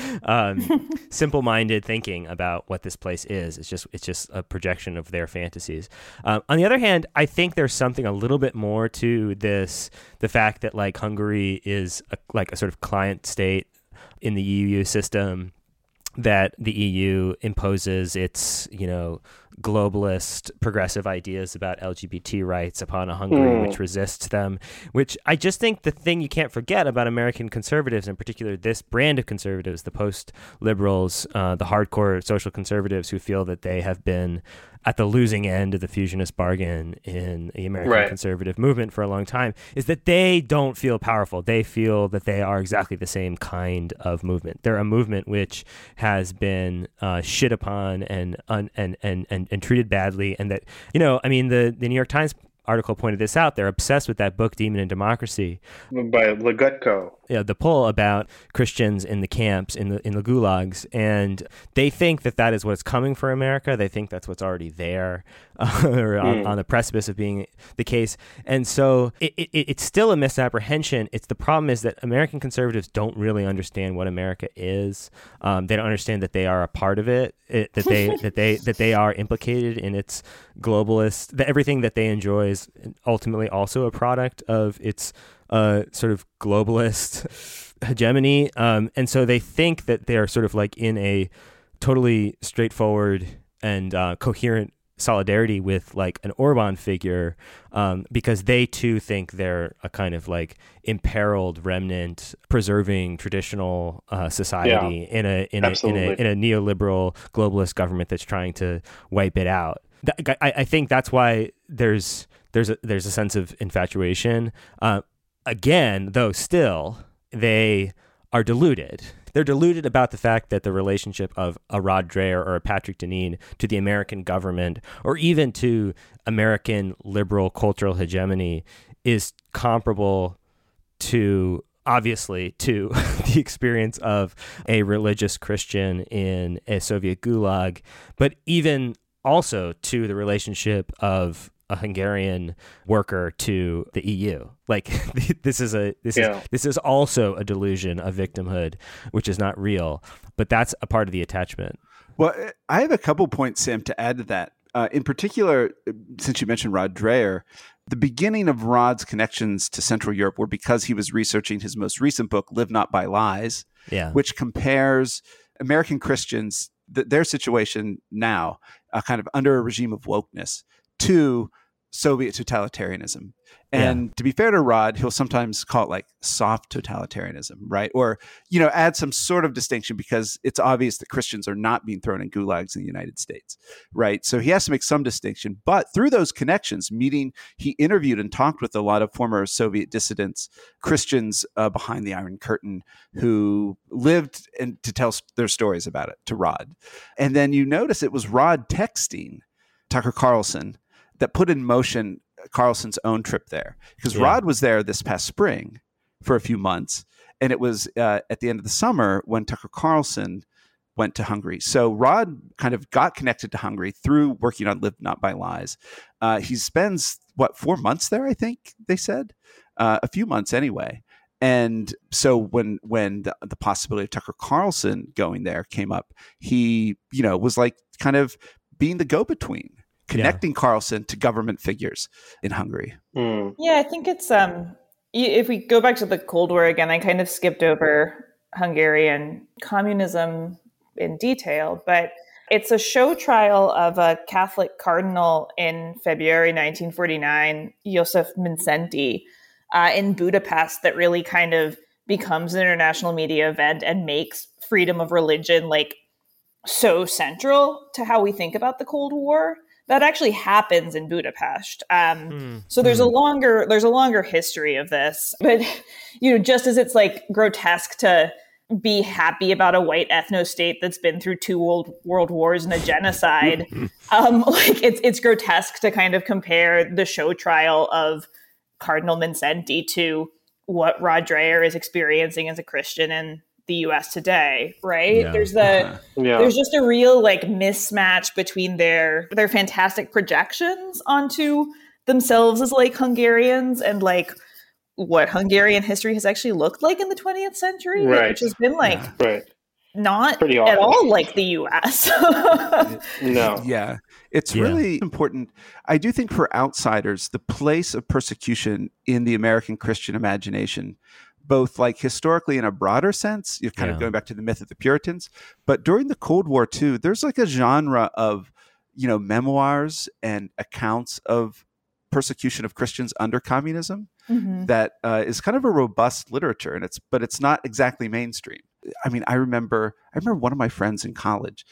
simple-minded thinking about what this place is. It's just a projection of their fantasies. On the other hand, I think there's something a little bit more to this, the fact that like Hungary is like a sort of client state in the EU system. that the EU imposes its, globalist progressive ideas about LGBT rights upon a Hungary which resists them, which I just think the thing you can't forget about American conservatives, in particular this brand of conservatives, the post-liberals, the hardcore social conservatives who feel that they have been at the losing end of the fusionist bargain in the American conservative movement for a long time, is that they don't feel powerful. They feel that they are exactly the same kind of movement. They're a movement which has been shit upon and treated badly, and that, the New York Times article pointed this out. They're obsessed with that book, Demon and Democracy, by Legutko. Yeah, the poll about Christians in the camps, in the gulags, and they think that is what's coming for America. They think that's what's already there, or on the precipice of being the case. And so it's still a misapprehension. The problem is that American conservatives don't really understand what America is. They don't understand that they are a part of it. That they are implicated in its globalist. That everything that they enjoy is ultimately also a product of its sort of globalist hegemony. And so they think that they're sort of like in a totally straightforward and coherent solidarity with like an Orban figure, because they too think they're a kind of like imperiled remnant preserving traditional society in a neoliberal globalist government that's trying to wipe it out. I think that's why there's a sense of infatuation. Again, though, still, they are deluded. They're deluded about the fact that the relationship of a Rod Dreher or a Patrick Deneen to the American government, or even to American liberal cultural hegemony, is comparable to, obviously, to the experience of a religious Christian in a Soviet gulag, but even also to the relationship of a Hungarian worker to the EU. Like this is also a delusion of victimhood, which is not real, but that's a part of the attachment. Well, I have a couple points, Sam, to add to that. In particular, since you mentioned Rod Dreher, the beginning of Rod's connections to Central Europe were because he was researching his most recent book, Live Not by Lies, which compares American Christians, their situation now, kind of under a regime of wokeness, to Soviet totalitarianism. And to be fair to Rod, he'll sometimes call it like soft totalitarianism, right? Or, add some sort of distinction because it's obvious that Christians are not being thrown in gulags in the United States, right? So he has to make some distinction. But through those connections, he interviewed and talked with a lot of former Soviet dissidents, Christians behind the Iron Curtain, who lived to tell their stories about it to Rod. And then you notice it was Rod texting Tucker Carlson that put in motion Carlson's own trip there, because Rod was there this past spring for a few months, and it was at the end of the summer when Tucker Carlson went to Hungary. So Rod kind of got connected to Hungary through working on Live Not by Lies. He spends 4 months there, I think they said, a few months anyway. And so when the possibility of Tucker Carlson going there came up, he was like kind of being the go-between, connecting Carlson to government figures in Hungary. Yeah, I think it's if we go back to the Cold War again, I kind of skipped over Hungarian communism in detail, but it's a show trial of a Catholic cardinal in February 1949, Josef Mindszenty, in Budapest, that really kind of becomes an international media event and makes freedom of religion like so central to how we think about the Cold War. That actually happens in Budapest. So there's a longer history of this. But, just as it's like grotesque to be happy about a white ethno-state that's been through 2 world wars and a genocide, it's grotesque to kind of compare the show trial of Cardinal Mindszenty to what Rod Dreher is experiencing as a Christian in the U.S. today, right? Yeah. There's just a real like mismatch between their fantastic projections onto themselves as like Hungarians and like what Hungarian history has actually looked like in the 20th century, which has been like not pretty at all like the U.S. No. Yeah. It's really important. I do think for outsiders, the place of persecution in the American Christian imagination both like historically in a broader sense, you're kind of going back to the myth of the Puritans, but during the Cold War too, there's like a genre of, memoirs and accounts of persecution of Christians under communism that is kind of a robust literature, and it's not exactly mainstream. I mean, I remember one of my friends in college.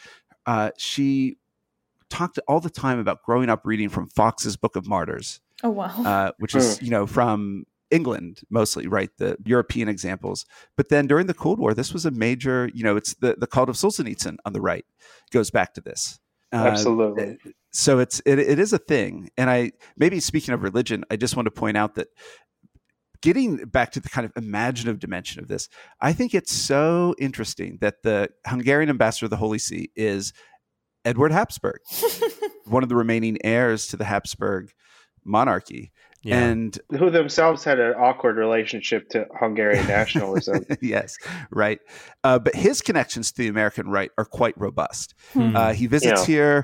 She talked all the time about growing up reading from Fox's Book of Martyrs. Oh wow! Which is from England mostly, right? The European examples. But then during the Cold War, this was a major. It's the cult of Solzhenitsyn on the right goes back to this. Absolutely. So it is a thing. And maybe speaking of religion, I just want to point out that getting back to the kind of imaginative dimension of this, I think it's so interesting that the Hungarian ambassador of the Holy See is Edward Habsburg, one of the remaining heirs to the Habsburg monarchy. Yeah. And who themselves had an awkward relationship to Hungarian nationalism. Yes, right. But his connections to the American right are quite robust. He visits here.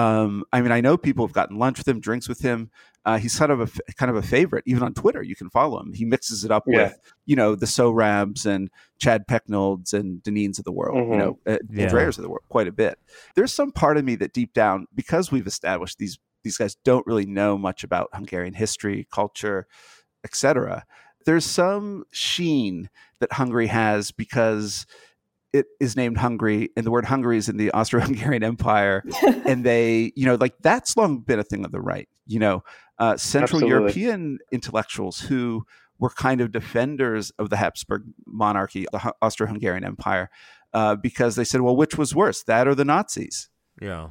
I know people have gotten lunch with him, drinks with him. He's kind of a favorite, even on Twitter. You can follow him. He mixes it up with, the Sohrabs and Chad Pecknolds and Deneen's of the world, Dreyers of the world, quite a bit. There's some part of me that deep down, because we've established these guys don't really know much about Hungarian history, culture, etc. There's some sheen that Hungary has because it is named Hungary, and the word Hungary is in the Austro-Hungarian Empire, and they, that's long been a thing of the right. Central Absolutely. European intellectuals who were kind of defenders of the Habsburg monarchy, the Austro-Hungarian Empire, because they said, well, which was worse, that or the Nazis? Yeah.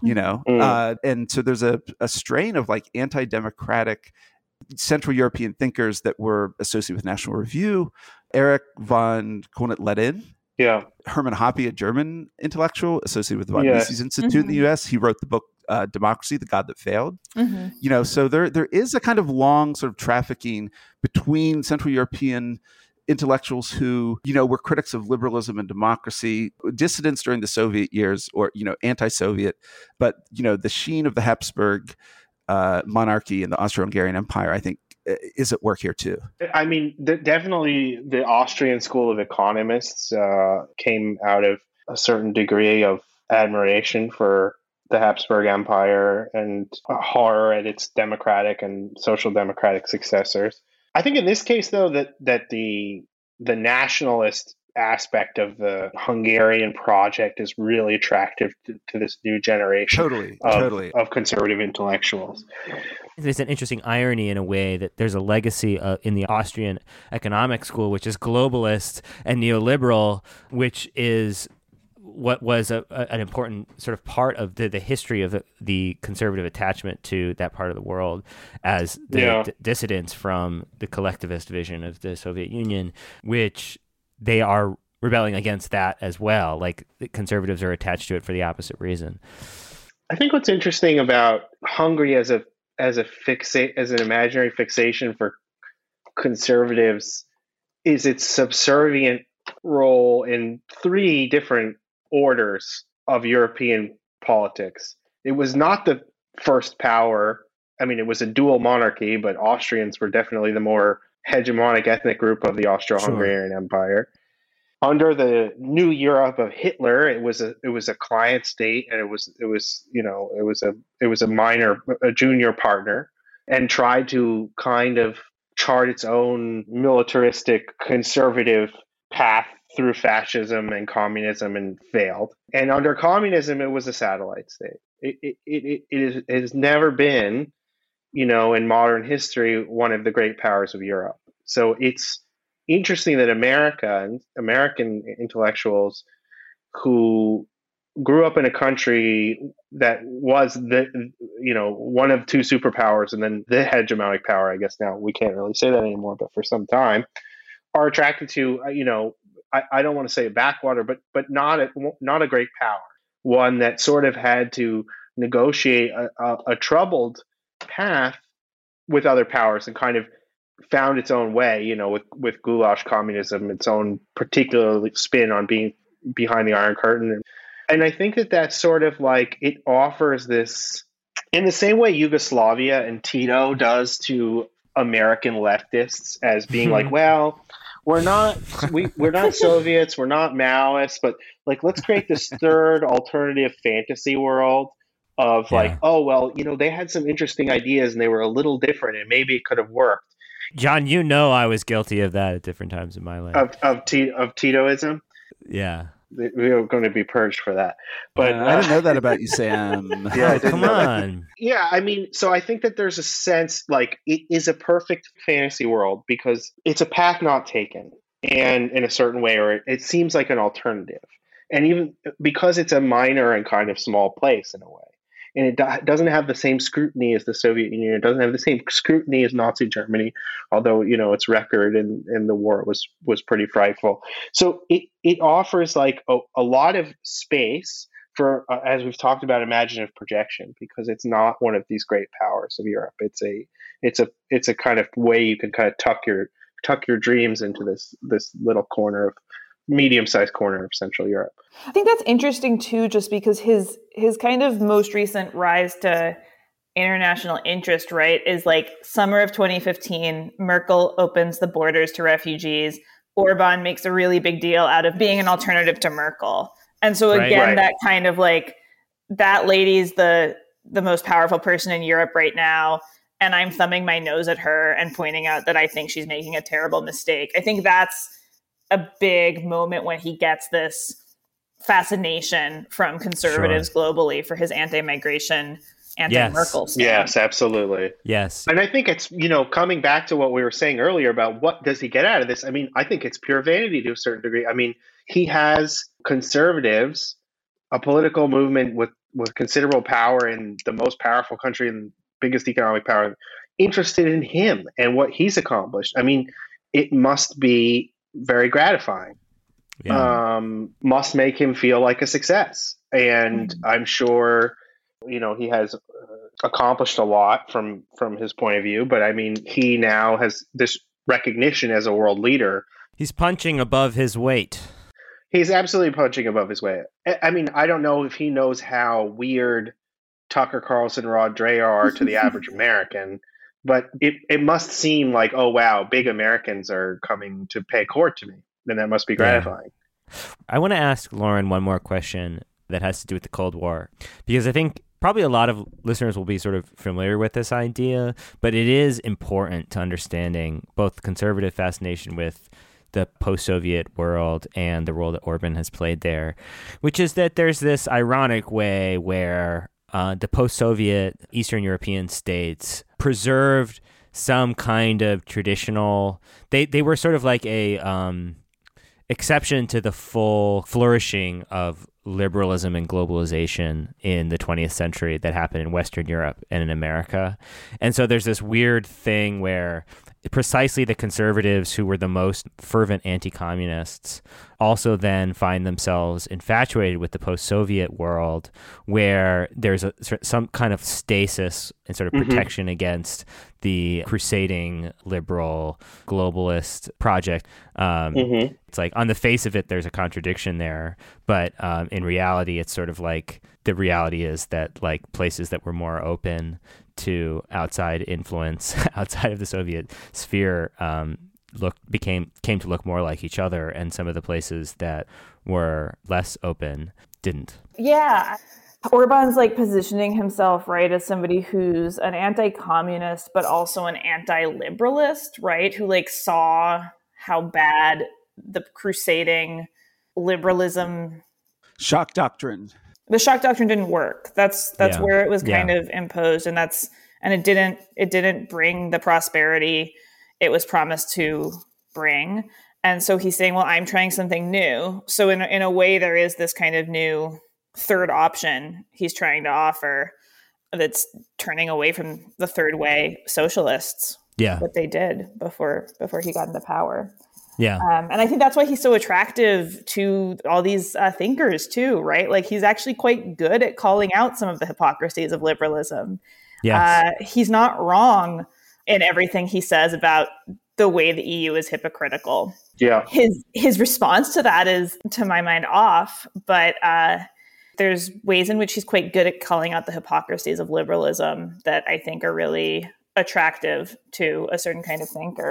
And so there's a strain of like anti-democratic Central European thinkers that were associated with National Review, Erich von Konet-Lenin, Hermann Hoppe, a German intellectual associated with the von Mises Institute in the U.S. He wrote the book Democracy, the God That Failed. So there is a kind of long sort of trafficking between Central European intellectuals who, were critics of liberalism and democracy, dissidents during the Soviet years, or, anti-Soviet, but, the sheen of the Habsburg monarchy and the Austro-Hungarian Empire, I think, is at work here too. I mean, definitely the Austrian school of economists came out of a certain degree of admiration for the Habsburg Empire and horror at its democratic and social democratic successors. I think in this case, though, that the nationalist aspect of the Hungarian project is really attractive to this new generation of conservative intellectuals. There's an interesting irony in a way that there's a legacy in the Austrian economic school, which is globalist and neoliberal, which is what was an important sort of part of the history of the conservative attachment to that part of the world as the dissidents from the collectivist vision of the Soviet Union, which they are rebelling against that as well. Like the conservatives are attached to it for the opposite reason. I think what's interesting about Hungary as an imaginary fixation for conservatives is its subservient role in three different orders of European politics. It was not the first power. I mean, it was a dual monarchy, but Austrians were definitely the more hegemonic ethnic group of the Austro-Hungarian Empire. Under the new Europe of Hitler, it was a client state, and it was a junior partner, and tried to kind of chart its own militaristic conservative path through fascism and communism and failed. And under communism, it was a satellite state. It has never been, in modern history, one of the great powers of Europe. So it's interesting that American intellectuals who grew up in a country that was one of two superpowers and then the hegemonic power, I guess now we can't really say that anymore, but for some time, are attracted to, I don't want to say a backwater, but not a great power, one that sort of had to negotiate a troubled path with other powers and kind of found its own way, with goulash communism, its own particular spin on being behind the Iron Curtain. And I think that's sort of like it offers this, in the same way Yugoslavia and Tito does to American leftists, as being like, well, we're not Soviets, we're not Maoists, but like let's create this third alternative fantasy world of like, oh well, they had some interesting ideas and they were a little different and maybe it could have worked. John, I was guilty of that at different times in my life. Of Titoism? Yeah. We are going to be purged for that. But I didn't know that about you, Sam. Yeah, come on. Yeah, I mean, so I think that there's a sense like it is a perfect fantasy world because it's a path not taken, and in a certain way, or it seems like an alternative, and even because it's a minor and kind of small place in a way, and it doesn't have the same scrutiny as the Soviet Union. It doesn't have the same scrutiny as Nazi Germany, although its record in the war was pretty frightful. So it offers like a lot of space for, as we've talked about, imaginative projection, because it's not one of these great powers of Europe. It's a kind of way you can kind of tuck your dreams into this little medium-sized corner of Central Europe. I think that's interesting too, just because his kind of most recent rise to international interest, right, is like summer of 2015, Merkel opens the borders to refugees. Orban makes a really big deal out of being an alternative to Merkel. And so again, that kind of like, that lady's the most powerful person in Europe right now, and I'm thumbing my nose at her and pointing out that I think she's making a terrible mistake. I think that's a big moment when he gets this fascination from conservatives globally for his anti-migration, anti-Merkel stuff. Yes, absolutely. Yes. And I think it's, coming back to what we were saying earlier about what does he get out of this? I mean, I think it's pure vanity to a certain degree. I mean, he has conservatives, a political movement with considerable power in the most powerful country and biggest economic power, interested in him and what he's accomplished. I mean, it must be very gratifying. Must make him feel like a success. And I'm sure, he has accomplished a lot from his point of view, but I mean, he now has this recognition as a world leader. He's punching above his weight. He's absolutely punching above his weight. I mean, I don't know if he knows how weird Tucker Carlson, Rod Dreher are to the average American, but it must seem like, oh, wow, big Americans are coming to pay court to me. Then that must be gratifying. Yeah. I want to ask Lauren one more question that has to do with the Cold War, because I think probably a lot of listeners will be sort of familiar with this idea, but it is important to understanding both the conservative fascination with the post-Soviet world and the role that Orban has played there, which is that there's this ironic way where the post-Soviet Eastern European states preserved some kind of traditional, they were sort of like a exception to the full flourishing of liberalism and globalization in the 20th century that happened in Western Europe and in America. And so there's this weird thing where precisely the conservatives who were the most fervent anti-communists also then find themselves infatuated with the post-Soviet world, where there's some kind of stasis and sort of protection against the crusading liberal globalist project. It's like on the face of it, there's a contradiction there, but in reality, it's sort of like the reality is that like places that were more open to outside influence outside of the Soviet sphere came to look more like each other, and some of the places that were less open didn't. Yeah. Orban's like positioning himself, right, as somebody who's an anti-communist, but also an anti-liberalist, right, who like saw how bad the crusading liberalism, shock doctrine. The shock doctrine didn't work. That's where it was kind of imposed, and it didn't bring the prosperity it was promised to bring. And so he's saying, well, I'm trying something new. So in a way, there is this kind of new third option he's trying to offer that's turning away from the third way socialists. Yeah, what they did before he got into power. Yeah. And I think that's why he's so attractive to all these thinkers too, right? Like he's actually quite good at calling out some of the hypocrisies of liberalism. Yes. He's not wrong in everything he says about the way the EU is hypocritical. Yeah. His response to that is, to my mind, off, but there's ways in which he's quite good at calling out the hypocrisies of liberalism that I think are really attractive to a certain kind of thinker.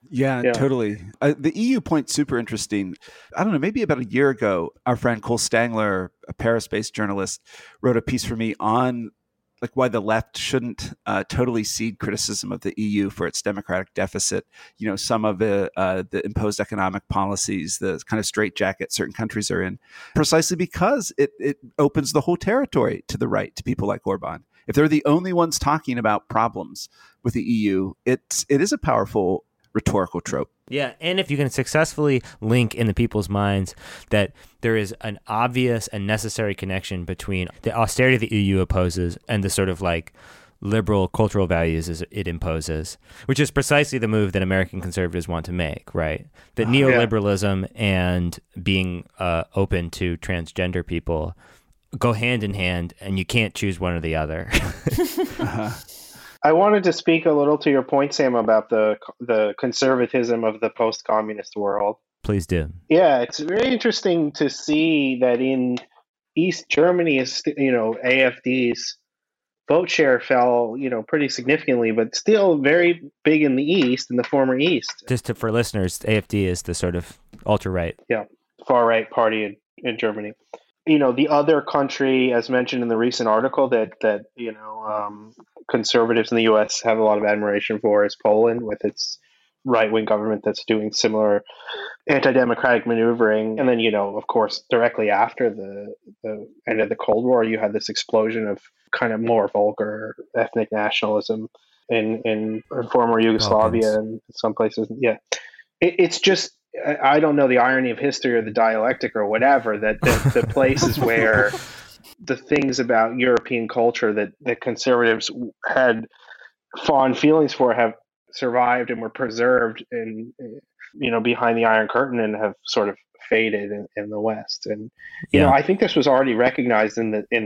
Yeah, totally. The EU point's super interesting. I don't know, maybe about a year ago, our friend Cole Stangler, a Paris-based journalist, wrote a piece for me on like why the left shouldn't totally cede criticism of the EU for its democratic deficit. You know, some of the imposed economic policies, the kind of straitjacket certain countries are in, precisely because it opens the whole territory to the right, to people like Orban. If they're the only ones talking about problems with the EU, it is a powerful rhetorical trope. Yeah, and if you can successfully link in the people's minds that there is an obvious and necessary connection between the austerity the EU opposes and the sort of like liberal cultural values it imposes, which is precisely the move that American conservatives want to make, right? That neoliberalism and being open to transgender people go hand in hand, and you can't choose one or the other. I wanted to speak a little to your point, Sam, about the conservatism of the post-communist world. Please do. Yeah, it's very interesting to see that in East Germany, AfD's vote share fell, pretty significantly, but still very big in the East, in the former East. Just for listeners, AfD is the sort of ultra-right. Yeah, far-right party in Germany. The other country, as mentioned in the recent article, that conservatives in the U.S. have a lot of admiration for is Poland, with its right-wing government that's doing similar anti-democratic maneuvering. And then, of course, directly after the end of the Cold War, you had this explosion of kind of more vulgar ethnic nationalism in former Yugoslavia and some places. Yeah, it's just, I don't know the irony of history or the dialectic or whatever, that the places where the things about European culture that conservatives had fond feelings for have survived and were preserved behind the Iron Curtain and have sort of faded in the West. And I think this was already recognized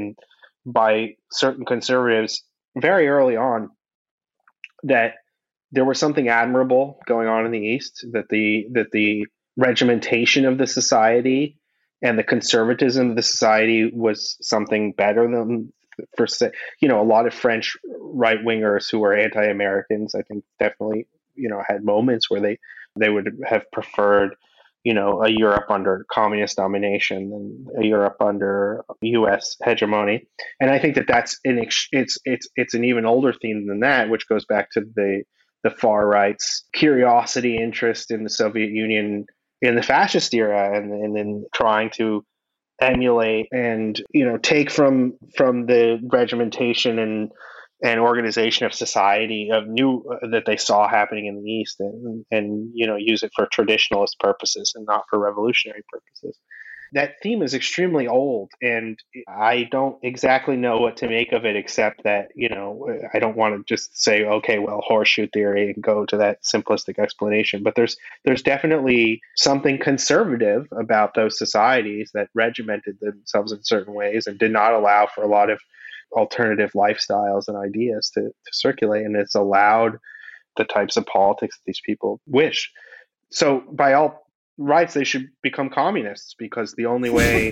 by certain conservatives very early on, that there was something admirable going on in the East, that the regimentation of the society and the conservatism of the society was something better than, a lot of French right wingers who were anti-Americans, I think definitely, had moments where they would have preferred, a Europe under communist domination than a Europe under U.S. hegemony. And I think that's it's an even older theme than that, which goes back to the far right's curiosity, interest in the Soviet Union in the fascist era, and then trying to emulate and take from the regimentation and organization of society that they saw happening in the East, and use it for traditionalist purposes and not for revolutionary purposes. That theme is extremely old, and I don't exactly know what to make of it, except that, I don't want to just say, okay, well, horseshoe theory, and go to that simplistic explanation. But there's definitely something conservative about those societies that regimented themselves in certain ways and did not allow for a lot of alternative lifestyles and ideas to circulate. And it's allowed the types of politics that these people wish. So by all rights, they should become communists, because the only way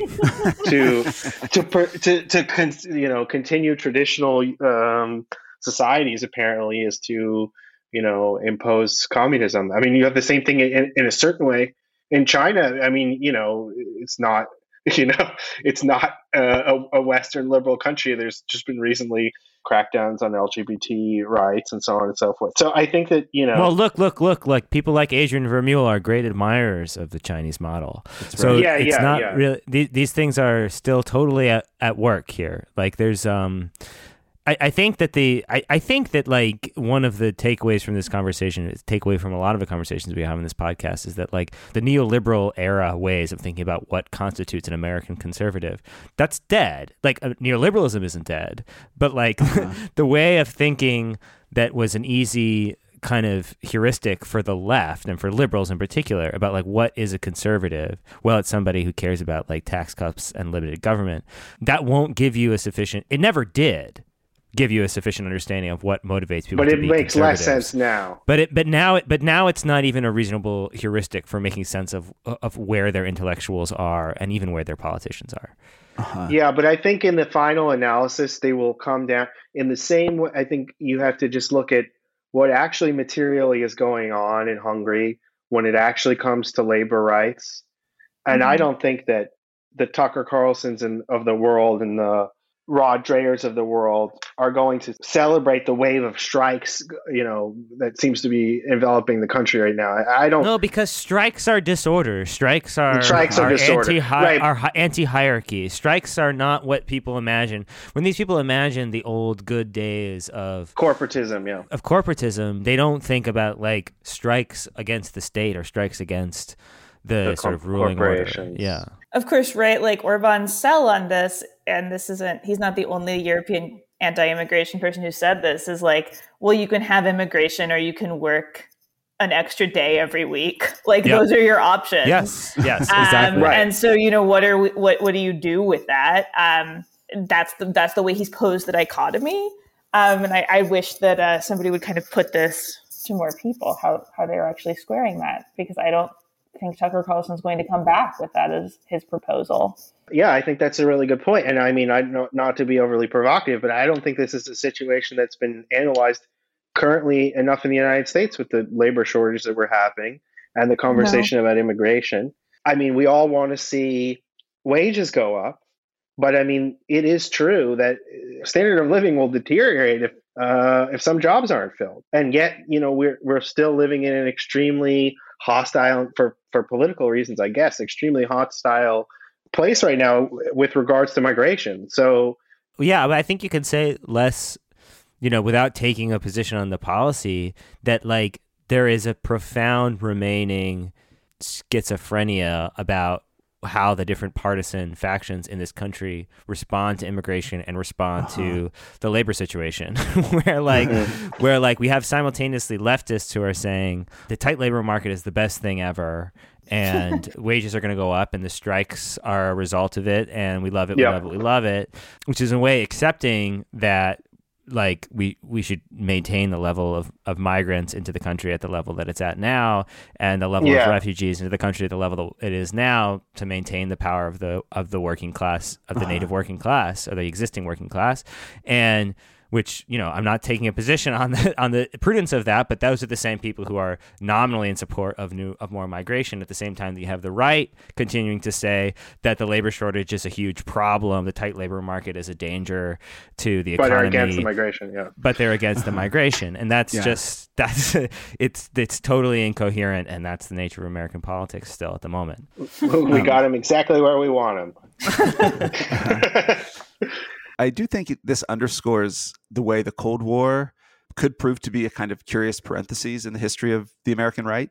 to continue traditional societies apparently is to impose communism. I mean, you have the same thing in a certain way in China. I mean, it's not a Western liberal country. There's just been recently crackdowns on LGBT rights and so on and so forth. So I think that, Well, look, like people like Adrian Vermeule are great admirers of the Chinese model. That's so right. it's not really, these things are still totally at work here. Like there's, I think that like one of the takeaways from this conversation, takeaway from a lot of the conversations we have in this podcast, is that like the neoliberal era ways of thinking about what constitutes an American conservative, that's dead. Like neoliberalism isn't dead, but like the way of thinking that was an easy kind of heuristic for the left and for liberals in particular about like what is a conservative, well, it's somebody who cares about like tax cuts and limited government. That won't give you a sufficient, it never did give you a sufficient understanding of what motivates people. But to be it makes less sense now. But now it's not even a reasonable heuristic for making sense of where their intellectuals are and even where their politicians are. Uh-huh. Yeah, but I think in the final analysis, they will come down in the same way. I think you have to just look at what actually materially is going on in Hungary when it actually comes to labor rights. And I don't think that the Tucker Carlsons of the world and the Rod Dreyers of the world are going to celebrate the wave of strikes, that seems to be enveloping the country right now. I don't. No, because strikes are disorder. Strikes are disorder. Anti-hierarchy. Strikes are not what people imagine. When these people imagine the old good days of corporatism, they don't think about like strikes against the state or strikes against the sort of ruling order. Yeah. Of course, right? Like Orban's sell on this, and he's not the only European anti-immigration person who said this, is like, well, you can have immigration or you can work an extra day every week. Like those are your options. Yes, exactly. Right. And so, what do you do with that? That's the way he's posed the dichotomy. And I wish that somebody would kind of put this to more people, how they're actually squaring that, because I don't think Tucker Carlson's going to come back with that as his proposal. Yeah, I think that's a really good point. And I mean, not to be overly provocative, but I don't think this is a situation that's been analyzed currently enough in the United States with the labor shortage that we're having and the conversation about immigration. I mean, we all want to see wages go up, but I mean, it is true that standard of living will deteriorate if some jobs aren't filled. And yet, we're still living in an extremely hostile, for political reasons, I guess, extremely hostile place right now with regards to migration. So, yeah, but I think you can say less, without taking a position on the policy, that like there is a profound remaining schizophrenia about how the different partisan factions in this country respond to immigration and respond to the labor situation, where we have simultaneously leftists who are saying the tight labor market is the best thing ever and wages are going to go up and the strikes are a result of it and we love it, we love it, which is in a way accepting that like we should maintain the level of migrants into the country at the level that it's at now, and the level of refugees into the country at the level that it is now, to maintain the power of the working class, of the native working class, or the existing working class, and which, I'm not taking a position on the prudence of that, but those are the same people who are nominally in support of more migration. At the same time that you have the right continuing to say that the labor shortage is a huge problem, the tight labor market is a danger to the economy. But they're against the migration, But they're against the migration, and that's it's totally incoherent, and that's the nature of American politics still at the moment. We got him exactly where we want him. I do think this underscores the way the Cold War could prove to be a kind of curious parenthesis in the history of the American right.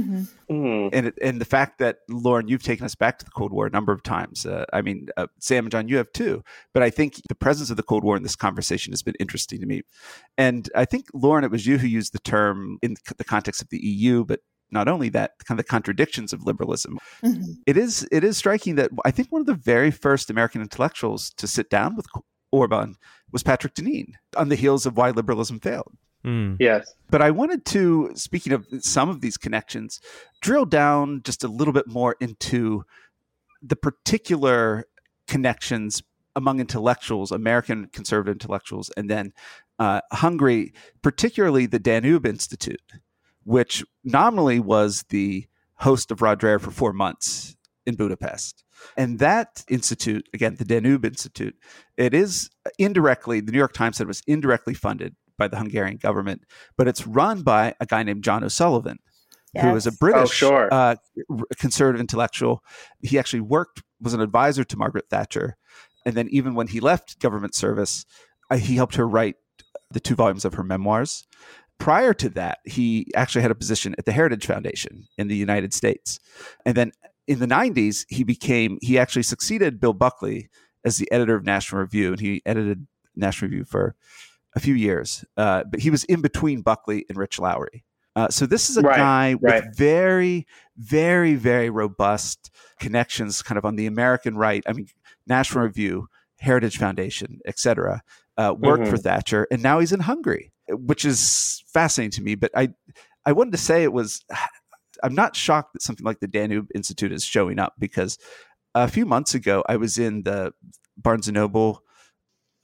And the fact that, Lauren, you've taken us back to the Cold War a number of times. Sam and John, you have too. But I think the presence of the Cold War in this conversation has been interesting to me. And I think, Lauren, it was you who used the term in the context of the EU, but not only that, kind of the contradictions of liberalism. It is striking that I think one of the very first American intellectuals to sit down with Orban was Patrick Deneen, on the heels of Why Liberalism Failed. Yes. But I wanted to, speaking of some of these connections, drill down just a little bit more into the particular connections among intellectuals, American conservative intellectuals, and then Hungary, particularly the Danube Institute, which nominally was the host of Rod Dreher for 4 months in Budapest. And that institute, again, the Danube Institute, it is indirectly, the New York Times said it was indirectly funded by the Hungarian government, but it's run by a guy named John O'Sullivan, who is a British conservative intellectual. He actually was an advisor to Margaret Thatcher. And then even when he left government service, he helped her write the 2 volumes of her memoirs. Prior to that, he actually had a position at the Heritage Foundation in the United States. And then in the 90s, he actually succeeded Bill Buckley as the editor of National Review, and he edited National Review for a few years. But he was in between Buckley and Rich Lowry. So this is a guy with very, very, very robust connections kind of on the American right. I mean, National Review, Heritage Foundation, et cetera, worked for Thatcher, and now he's in Hungary, which is fascinating to me. But I wanted to say I'm not shocked that something like the Danube Institute is showing up, because a few months ago, I was in the Barnes & Noble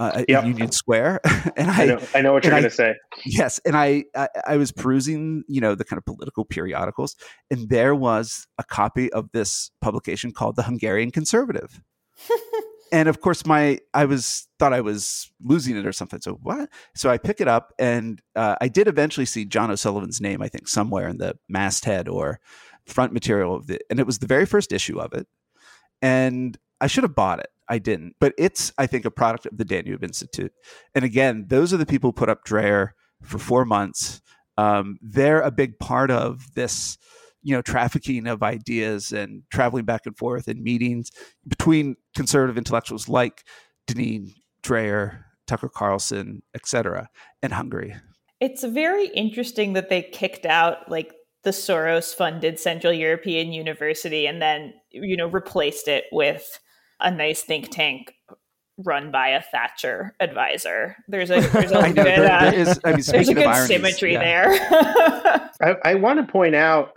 in Union Square, and I know what you're going to say. Yes, and I was perusing, the kind of political periodicals, and there was a copy of this publication called The Hungarian Conservative. And of course, thought I was losing it or something. So what? So I pick it up, and I did eventually see John O'Sullivan's name, I think, somewhere in the masthead or front material of it, and it was the very first issue of it. And I should have bought it. I didn't, but it's, I think, a product of the Danube Institute. And again, those are the people who put up Dreher for 4 months. They're a big part of this, trafficking of ideas and traveling back and forth in meetings between conservative intellectuals like Deneen, Dreher, Tucker Carlson, etc., and Hungary. It's very interesting that they kicked out like the Soros-funded Central European University and then, replaced it with a nice think tank run by a Thatcher advisor. There's a good symmetry there. I want to point out,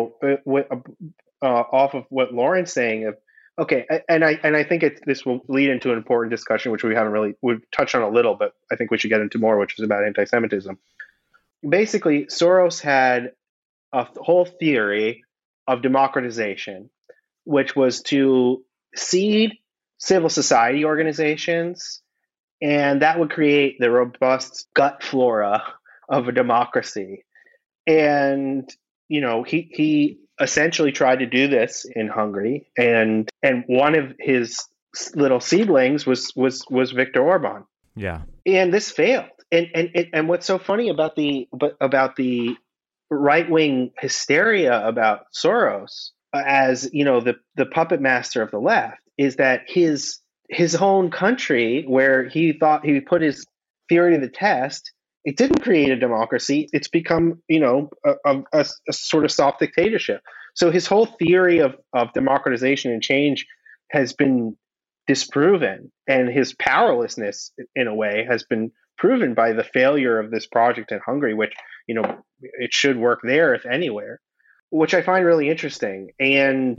off of what Lauren's saying. And I think this will lead into an important discussion, which we've touched on a little, but I think we should get into more, which is about anti-Semitism. Basically, Soros had a whole theory of democratization, which was to seed civil society organizations, and that would create the robust gut flora of a democracy. And, he essentially tried to do this in Hungary, and one of his little seedlings was Viktor Orban. Yeah. And this failed. And what's so funny about the right-wing hysteria about Soros as, the puppet master of the left is that his own country, where he thought he put his theory to the test, it didn't create a democracy. It's become, a sort of soft dictatorship. So his whole theory of democratization and change has been disproven, and his powerlessness, in a way, has been proven by the failure of this project in Hungary, which, it should work there, if anywhere, which I find really interesting. And,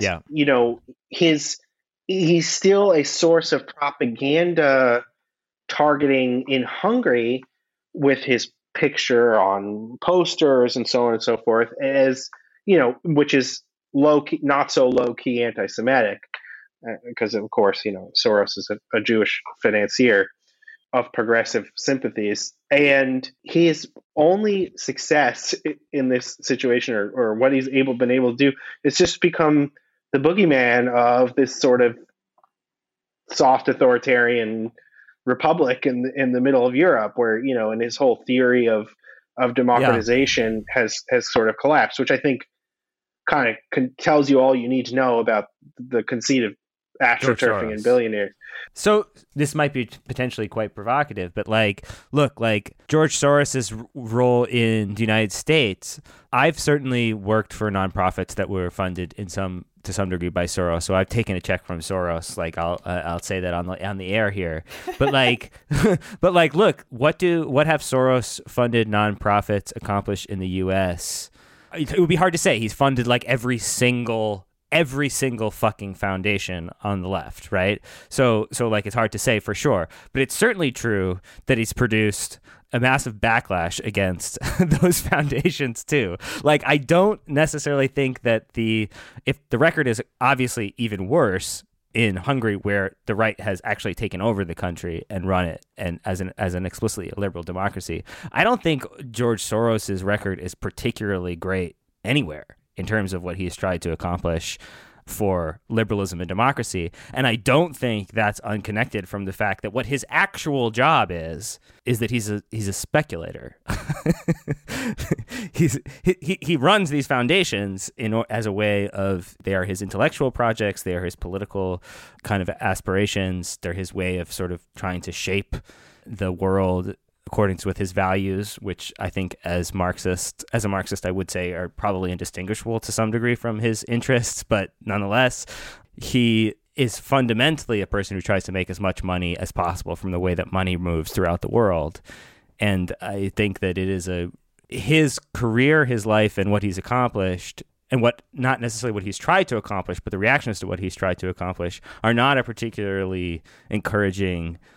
he's still a source of propaganda targeting in Hungary with his picture on posters and so on and so forth, as, which is low-key, not so low-key anti-Semitic, because, of course, Soros is a Jewish financier of progressive sympathies. And his only success in this situation, or what he's been able to do, is just become the boogeyman of this sort of soft authoritarian republic in the middle of Europe, where, and his whole theory of democratization has sort of collapsed, which I think kind of tells you all you need to know about the conceit of astroturfing and billionaires. So this might be potentially quite provocative, but look, George Soros's role in the United States, I've certainly worked for nonprofits that were funded to some degree by Soros. So I've taken a check from Soros. I'll say that on the air here. But look, what have Soros funded nonprofits accomplish in the U.S.? It would be hard to say. He's funded every single fucking foundation on the left, right? So it's hard to say for sure, but it's certainly true that he's produced a massive backlash against those foundations too. I don't necessarily think that if the record is obviously even worse in Hungary, where the right has actually taken over the country and run it, and as an explicitly liberal democracy, I don't think George Soros's record is particularly great anywhere in terms of what he's tried to accomplish for liberalism and democracy. And I don't think that's unconnected from the fact that what his actual job is that he's a speculator. He runs these foundations as a way of, they are his intellectual projects, they are his political kind of aspirations, they're his way of sort of trying to shape the world according to with his values, which I think as a Marxist, I would say are probably indistinguishable to some degree from his interests. But nonetheless, he is fundamentally a person who tries to make as much money as possible from the way that money moves throughout the world. And I think that it is his career, his life, and what he's accomplished, and what, not necessarily what he's tried to accomplish, but the reactions to what he's tried to accomplish, are not a particularly encouraging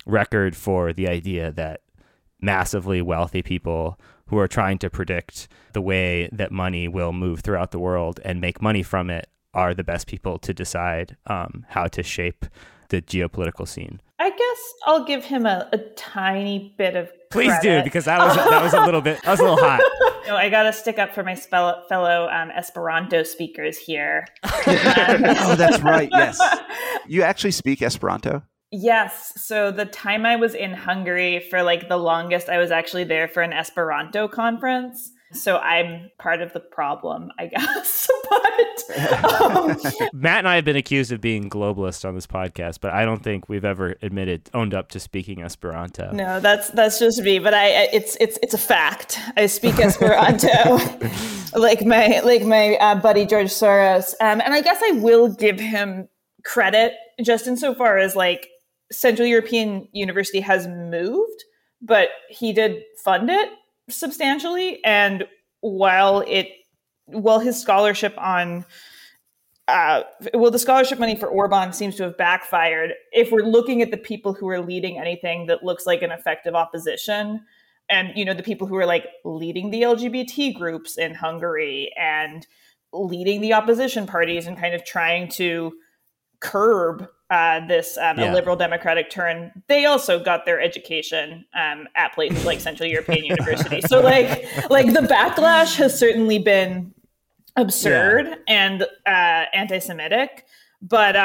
record for the idea that massively wealthy people who are trying to predict the way that money will move throughout the world and make money from it are the best people to decide how to shape the geopolitical scene. I guess I'll give him a tiny bit of credit. Please do, because that was a little hot. No, I got to stick up for my fellow Esperanto speakers here. Oh, that's right. Yes. You actually speak Esperanto? Yes. So the time I was in Hungary for like the longest, I was actually there for an Esperanto conference. So I'm part of the problem, I guess. But Matt and I have been accused of being globalists on this podcast, but I don't think we've ever owned up to speaking Esperanto. No, that's just me. But it's a fact. I speak Esperanto, like my buddy George Soros. And I guess I will give him credit just insofar as like Central European University has moved, but he did fund it substantially. And while his scholarship on the scholarship money for Orban seems to have backfired, if we're looking at the people who are leading anything that looks like an effective opposition, and the people who are like leading the LGBT groups in Hungary and leading the opposition parties and kind of trying to curb this liberal democratic turn, they also got their education at places like Central European University. So like the backlash has certainly been absurd and anti-Semitic, but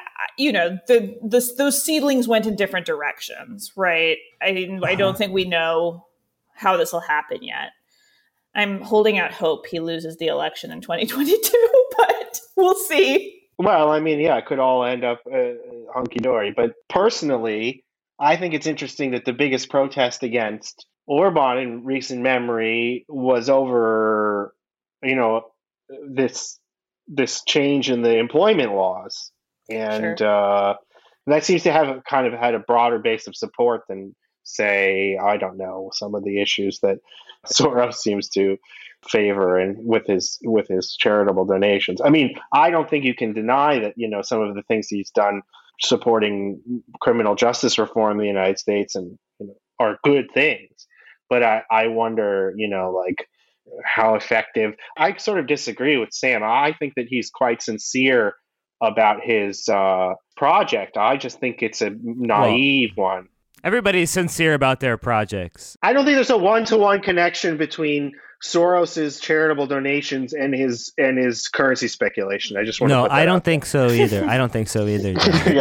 those seedlings went in different directions, right? I don't think we know how this will happen yet. I'm holding out hope he loses the election in 2022, but we'll see. Well, I mean, yeah, it could all end up hunky-dory. But personally, I think it's interesting that the biggest protest against Orban in recent memory was over, this change in the employment laws. And that seems to have kind of had a broader base of support than, say, I don't know, some of the issues that Soros seems to favor and with his charitable donations. I mean, I don't think you can deny that, some of the things he's done supporting criminal justice reform in the United States and are good things. But I wonder, like how effective. I sort of disagree with Sam. I think that he's quite sincere about his project. I just think it's a naive one. Everybody's sincere about their projects. I don't think there's a one-to-one connection between Soros's charitable donations and his currency speculation. I just want to put that I don't out think so either. I don't think so either.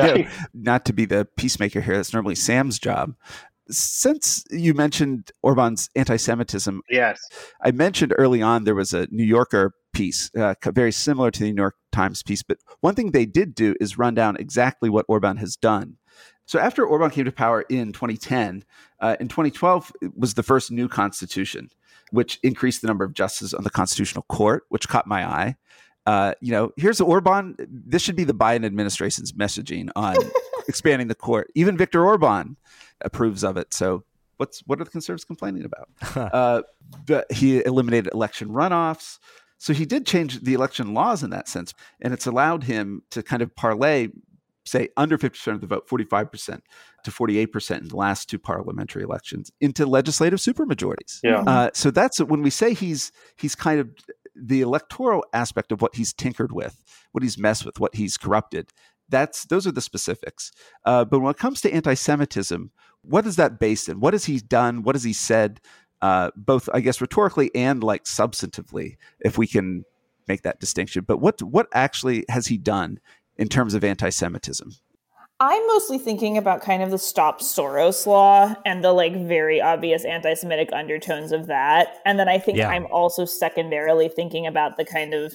Not to be the peacemaker here, that's normally Sam's job. Since you mentioned Orban's anti-Semitism, yes, I mentioned early on there was a New Yorker piece, very similar to the New York Times piece, but one thing they did do is run down exactly what Orban has done. So after Orban came to power in 2010, in 2012 was the first new constitution, which increased the number of justices on the Constitutional Court, which caught my eye. Here's Orban. This should be the Biden administration's messaging on expanding the court. Even Viktor Orban approves of it. So what are the conservatives complaining about? But he eliminated election runoffs. So he did change the election laws in that sense. And it's allowed him to kind of parlay, say, under 50% of the vote, 45% to 48% in the last two parliamentary elections, into legislative supermajorities. Yeah. So that's when we say he's kind of the electoral aspect of what he's tinkered with, what he's messed with, what he's corrupted. Those are the specifics. But when it comes to anti-Semitism, what is that based in? What has he done? What has he said? Both, I guess, rhetorically and like substantively, if we can make that distinction. But what actually has he done in terms of anti-Semitism? I'm mostly thinking about kind of the Stop Soros law and the like very obvious anti-Semitic undertones of that. And then I think I'm also secondarily thinking about the kind of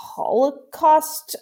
Holocaust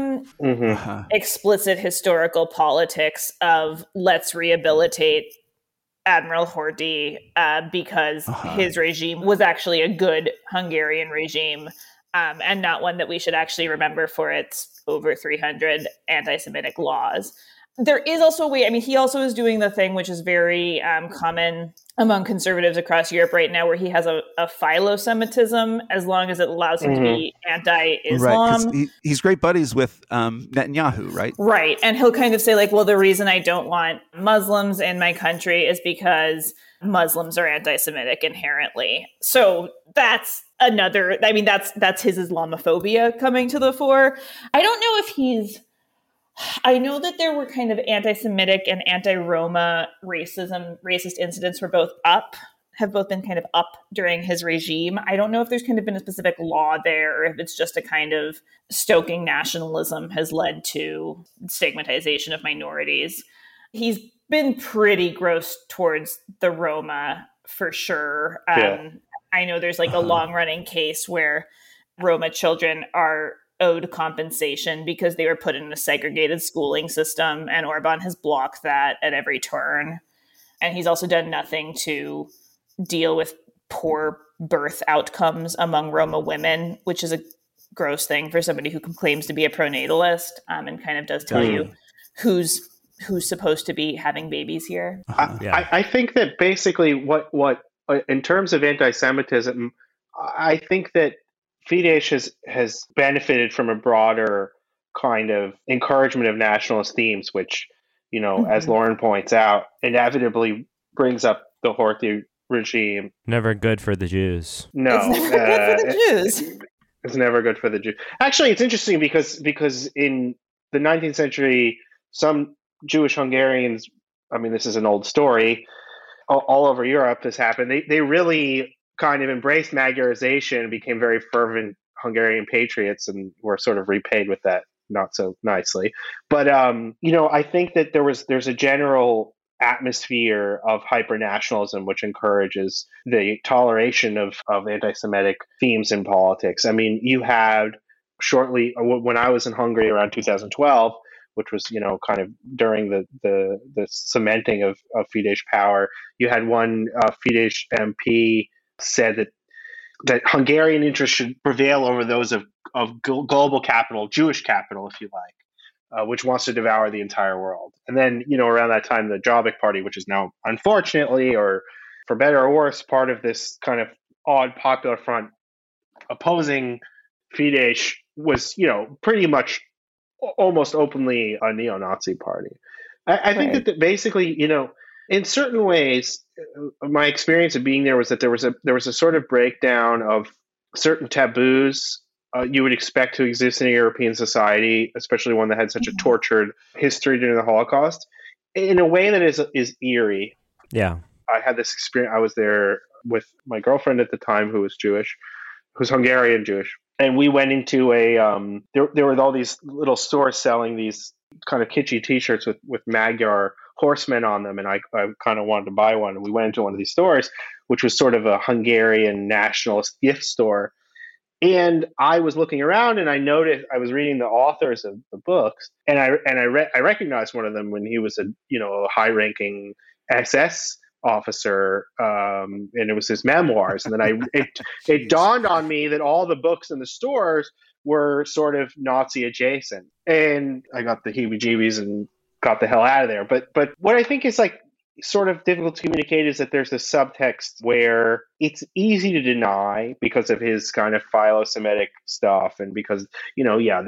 explicit historical politics of let's rehabilitate Admiral Horthy because his regime was actually a good Hungarian regime and not one that we should actually remember for its over 300 anti-Semitic laws. There is also a way, I mean, he also is doing the thing which is very common among conservatives across Europe right now, where he has a philo-Semitism as long as it allows him to be anti-Islam. Right, he's great buddies with Netanyahu, right? Right. And he'll kind of say like, well, the reason I don't want Muslims in my country is because Muslims are anti-Semitic inherently. So that's another, I mean, that's his Islamophobia coming to the fore. I don't know if I know that there were kind of anti-Semitic and anti-Roma racist incidents have both been kind of up during his regime. I don't know if there's kind of been a specific law there, or if it's just a kind of stoking nationalism has led to stigmatization of minorities. He's been pretty gross towards the Roma for sure. I know there's like a long-running case where Roma children are owed compensation because they were put in a segregated schooling system, and Orban has blocked that at every turn. And he's also done nothing to deal with poor birth outcomes among Roma women, which is a gross thing for somebody who claims to be a pronatalist, and kind of does tell you who's supposed to be having babies here. I think that basically what in terms of anti-Semitism, I think that Fidesz has benefited from a broader kind of encouragement of nationalist themes, which, as Lauren points out, inevitably brings up the Horthy regime. Never good for the Jews. No, it's never good for the Jews. It's never good for the Jews. Actually, it's interesting because in the 19th century, some Jewish Hungarians, I mean, this is an old story, all over Europe this happened. They really kind of embraced Magyarization and became very fervent Hungarian patriots, and were sort of repaid with that not so nicely. But I think that there's a general atmosphere of hyper-nationalism which encourages the toleration of anti-Semitic themes in politics. I mean, you had shortly when I was in Hungary around 2012, which was kind of during the cementing of Fidesz power, you had one Fidesz MP said that Hungarian interests should prevail over those of global capital, Jewish capital, if you like, which wants to devour the entire world. And then, around that time, the Jobbik Party, which is now, unfortunately, or for better or worse, part of this kind of odd popular front opposing Fidesz, was, pretty much almost openly a neo-Nazi party. I think that basically, in certain ways, my experience of being there was that there was a sort of breakdown of certain taboos you would expect to exist in a European society, especially one that had such a tortured history during the Holocaust, in a way that is eerie. Yeah, I had this experience. I was there with my girlfriend at the time, who was Jewish, who's Hungarian Jewish, and we went into a there were all these little stores selling these kind of kitschy T-shirts with Magyar horsemen on them, and I kind of wanted to buy one. And we went into one of these stores, which was sort of a Hungarian nationalist gift store. And I was looking around, and I noticed I was reading the authors of the books, and I recognized one of them when he was a high-ranking SS officer, and it was his memoirs. And then it dawned on me that all the books in the stores were sort of Nazi adjacent, and I got the heebie-jeebies and got the hell out of there. But what I think is like sort of difficult to communicate is that there's this subtext where it's easy to deny because of his kind of philo-Semitic stuff, and because they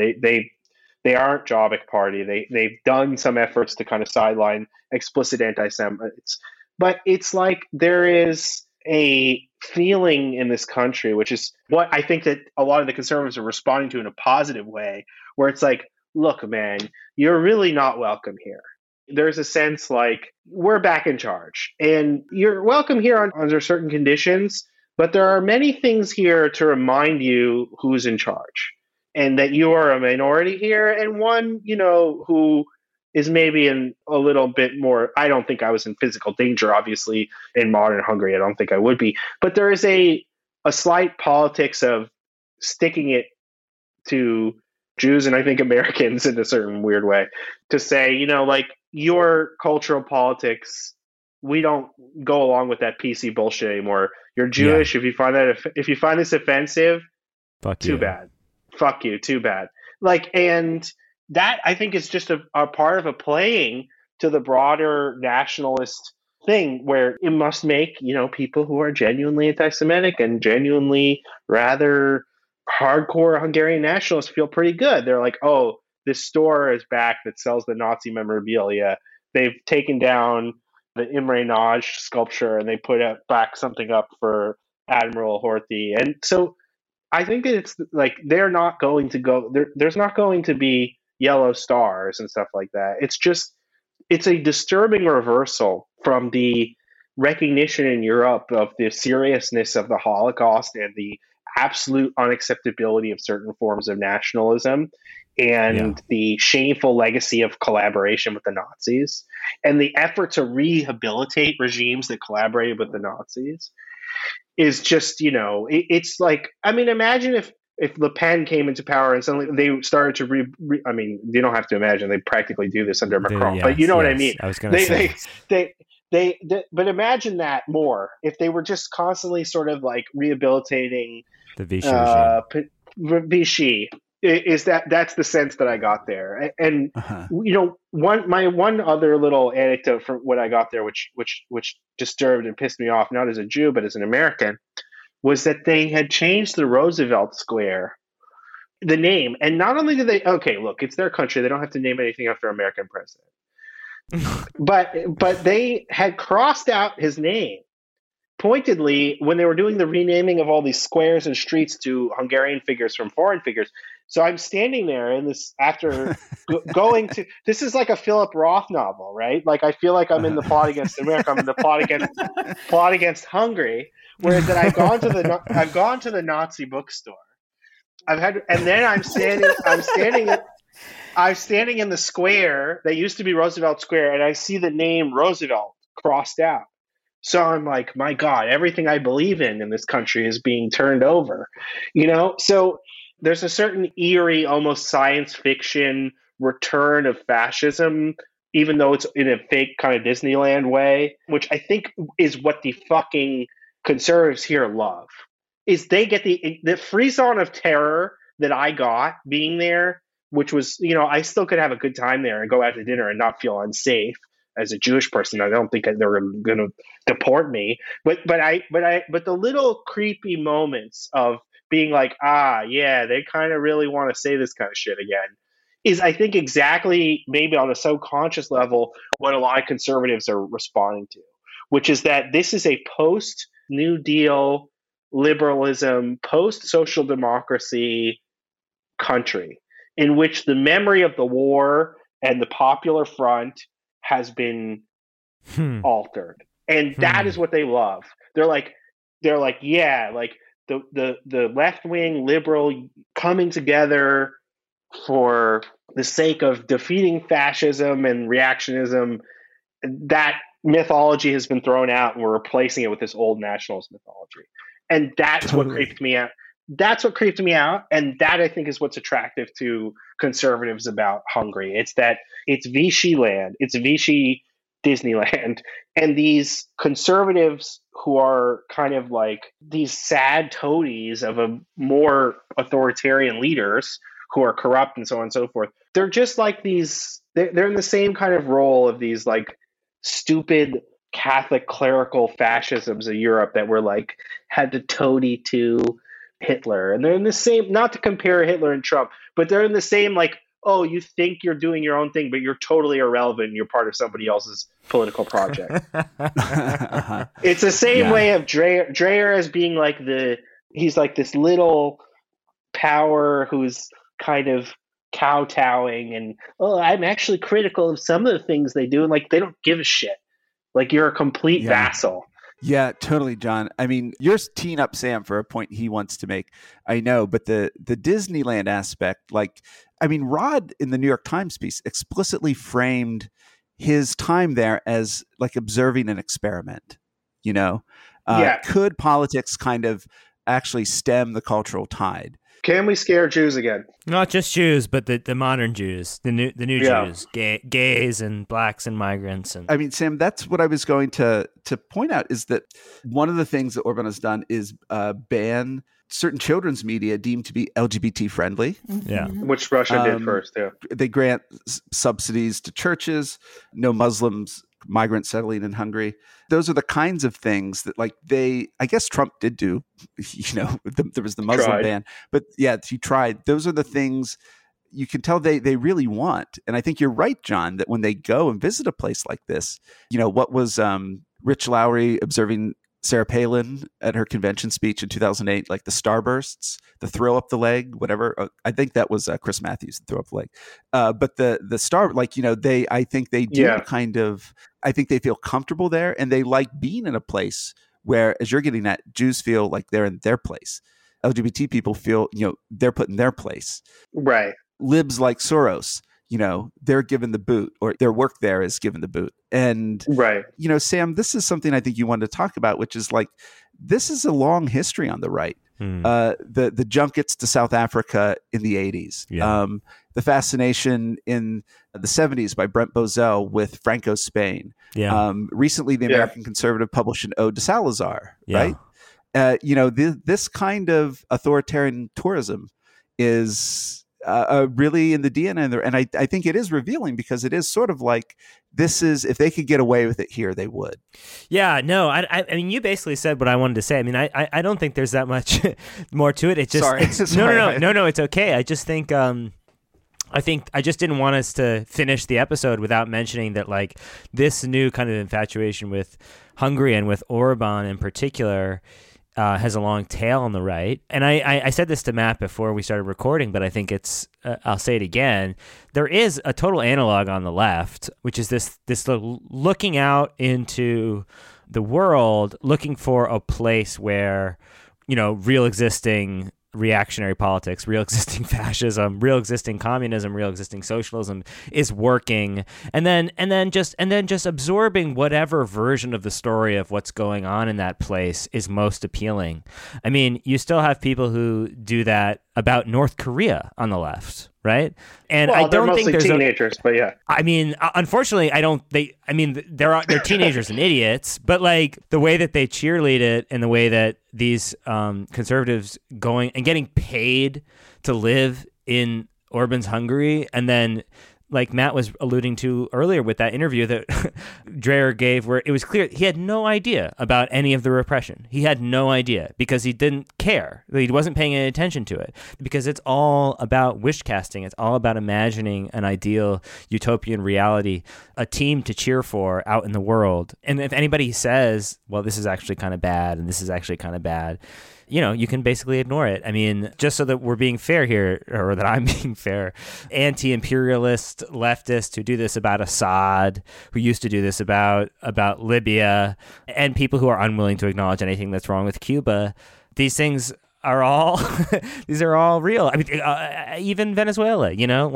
aren't Jobbik Party. They've done some efforts to kind of sideline explicit anti-Semites, but it's like there is a feeling in this country, which is what I think that a lot of the conservatives are responding to in a positive way, where it's like, look, man, you're really not welcome here. There's a sense like we're back in charge, and you're welcome here under certain conditions, but there are many things here to remind you who's in charge, and that you are a minority here, and one, who is maybe in a little bit more. I don't think I was in physical danger, obviously, in modern Hungary. I don't think I would be, but there is a slight politics of sticking it to Jews, and I think Americans in a certain weird way, to say, like, your cultural politics, we don't go along with that PC bullshit anymore. You're Jewish. Yeah. If you find this offensive, fuck too you. Bad. Fuck you. Too bad. Like, and that I think is just a part of a playing to the broader nationalist thing, where it must make, people who are genuinely anti-Semitic and genuinely rather hardcore Hungarian nationalists feel pretty good. They're like, oh, this store is back that sells the Nazi memorabilia. They've taken down the Imre Nagy sculpture and they put back something up for Admiral Horthy. And so I think it's like they're not going to go there's not going to be yellow stars and stuff like that. It's a disturbing reversal from the recognition in Europe of the seriousness of the Holocaust and the absolute unacceptability of certain forms of nationalism and the shameful legacy of collaboration with the Nazis and the effort to rehabilitate regimes that collaborated with the Nazis is just, it's like, I mean, imagine if Le Pen came into power and suddenly they started to I mean, you don't have to imagine, they practically do this under Macron, but you know what I mean? I was going to say. But imagine that more if they were just constantly sort of like rehabilitating the Vichy regime. Vichy. That's the sense that I got there. And one other little anecdote from what I got there, which disturbed and pissed me off, not as a Jew but as an American, was that they had changed the Roosevelt Square, the name, and not only did they, okay, look, it's their country, they don't have to name anything after American president, but they had crossed out his name pointedly when they were doing the renaming of all these squares and streets to Hungarian figures from foreign figures. So I'm standing there in this after going to, this is like a Philip Roth novel, right? Like I feel like I'm in the plot against America, I'm in the plot against Hungary. Whereas that I've gone to the Nazi bookstore. I'm standing in the square that used to be Roosevelt Square, and I see the name Roosevelt crossed out. So I'm like, my God, everything I believe in this country is being turned over, So there's a certain eerie, almost science fiction return of fascism, even though it's in a fake kind of Disneyland way, which I think is what the fucking conservatives here love. Is they get the frisson of terror that I got being there, which was, I still could have a good time there and go out to dinner and not feel unsafe. As a Jewish person, I don't think they were going to deport me, but the little creepy moments of being like, they kind of really want to say this kind of shit again, is I think exactly maybe on a subconscious level what a lot of conservatives are responding to, which is that this is a post New Deal liberalism, post social democracy country in which the memory of the war and the Popular Front has been altered, and that is what they love. They're like, yeah, like the left wing liberal coming together for the sake of defeating fascism and reactionism. That mythology has been thrown out, and we're replacing it with this old nationalist mythology, and that's what creeped me out. That's what creeped me out, and that I think is what's attractive to conservatives about Hungary. It's that it's Vichy land, it's Vichy Disneyland, and these conservatives who are kind of like these sad toadies of a more authoritarian leaders who are corrupt and so on and so forth. They're just like these. They're in the same kind of role of these like stupid Catholic clerical fascisms of Europe that were like had to toady to Hitler, and they're in the same, not to compare Hitler and Trump, but they're in the same like, oh, you think you're doing your own thing, but you're totally irrelevant. You're part of somebody else's political project. It's the same way of Dreyer as being like he's like this little power who's kind of kowtowing and, oh, I'm actually critical of some of the things they do, and like they don't give a shit. Like you're a complete vassal. Yeah, totally, John. I mean, you're teeing up Sam for a point he wants to make. I know, but the Disneyland aspect, like, I mean, Rod in the New York Times piece explicitly framed his time there as like observing an experiment. Could politics kind of actually stem the cultural tide? Can we scare Jews again? Not just Jews, but the modern Jews, the new Jews, gays and blacks and migrants. And I mean, Sam, that's what I was going to point out, is that one of the things that Orban has done is ban certain children's media deemed to be LGBT friendly. Yeah. Which Russia did first, yeah. They grant subsidies to churches, no Muslims, migrants settling in Hungary. Those are the kinds of things that I guess Trump did do, there was the Muslim ban, but yeah, he tried. Those are the things you can tell they really want. And I think you're right, John, that when they go and visit a place like this, what was Rich Lowry observing Sarah Palin at her convention speech in 2008, like the starbursts, the throw up the leg, whatever. I think that was Chris Matthews, the throw up the leg. But the star, I think they do I think they feel comfortable there, and they like being in a place where, as you're getting at, Jews feel like they're in their place. LGBT people feel, they're put in their place. Right. Libs like Soros, they're given the boot, or their work there is given the boot. And, right. Sam, this is something I think you wanted to talk about, which is this is a long history on the right. The junkets to South Africa in the 80s, the fascination in the 70s by Brent Bozell with Franco Spain. Recently, the American Conservative published an ode to Salazar, right? This kind of authoritarian tourism is really in the DNA there. And I think it is revealing, because it is sort of like, this is, if they could get away with it here, they would. Yeah, no, I mean, you basically said what I wanted to say. I mean, I don't think there's that much more to it. It's just, Sorry. No, it's okay. I just think, I just didn't want us to finish the episode without mentioning that, this new kind of infatuation with Hungary and with Orban in particular has a long tail on the right. And I said this to Matt before we started recording, but I think it's, I'll say it again. There is a total analog on the left, which is this looking out into the world, looking for a place where, real existing reactionary politics, real existing fascism, real existing communism, real existing socialism is working, and then just absorbing whatever version of the story of what's going on in that place is most appealing. I mean, you still have people who do that about North Korea on the left, right? And I don't think there's teenagers, but yeah. I mean, unfortunately, they're teenagers and idiots, but the way that they cheerlead it, and the way that these conservatives going and getting paid to live in Orban's Hungary, and then, like Matt was alluding to earlier with that interview that Dreher gave, where it was clear he had no idea about any of the repression. He had no idea, because he didn't care. He wasn't paying any attention to it, because it's all about wish casting. It's all about imagining an ideal utopian reality, a team to cheer for out in the world. And if anybody says, well, this is actually kind of bad, and this is actually kind of bad, you can basically ignore it. I mean, just so that we're being fair here, or that I'm being fair, anti-imperialist leftists who do this about Assad, who used to do this about Libya, and people who are unwilling to acknowledge anything that's wrong with Cuba, these things are all these are all real. I mean, even Venezuela,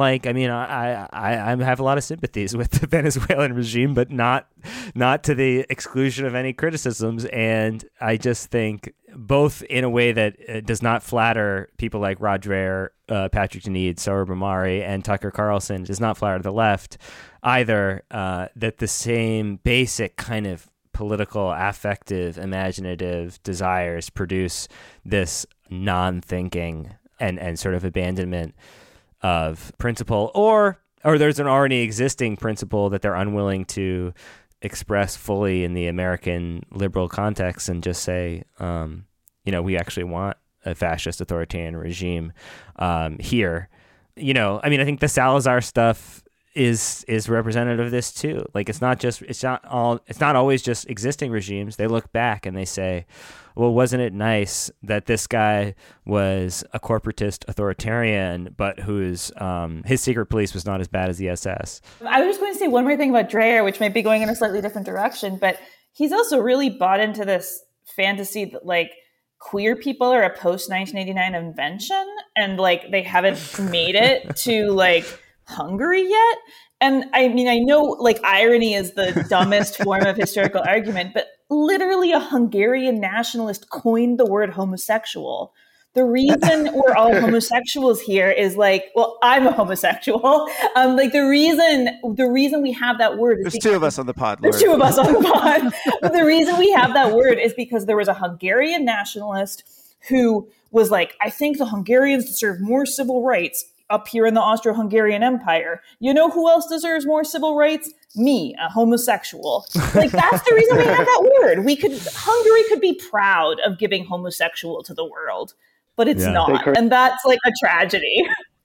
I have a lot of sympathies with the Venezuelan regime, but not to the exclusion of any criticisms. And I just think, both in a way that does not flatter people like Rod Dreher, Patrick Deneen, Sohrab Ahmari, and Tucker Carlson, does not flatter the left either, that the same basic kind of political, affective, imaginative desires produce this non-thinking and sort of abandonment of principle, or there's an already existing principle that they're unwilling to express fully in the American liberal context, and just say, we actually want a fascist authoritarian regime here. I mean, I think the Salazar stuff is representative of this too. It's not always just existing regimes. They look back and they say, well, wasn't it nice that this guy was a corporatist authoritarian, but whose his secret police was not as bad as the SS? I was just going to say one more thing about Dreher, which might be going in a slightly different direction, but he's also really bought into this fantasy that queer people are a post-1989 invention, and they haven't made it to Hungary yet. And I mean, I know irony is the dumbest form of historical argument, but literally a Hungarian nationalist coined the word homosexual. The reason we're all homosexuals here is I'm a homosexual. The reason we have that word is there's two of us on the pod. There's two of us on the pod. But the reason we have that word is because there was a Hungarian nationalist who was like, I think the Hungarians deserve more civil rights up here in the Austro-Hungarian Empire. You know who else deserves more civil rights? Me, a homosexual. Like, that's the reason we have that word. Hungary could be proud of giving homosexual to the world, but it's not. And that's like a tragedy.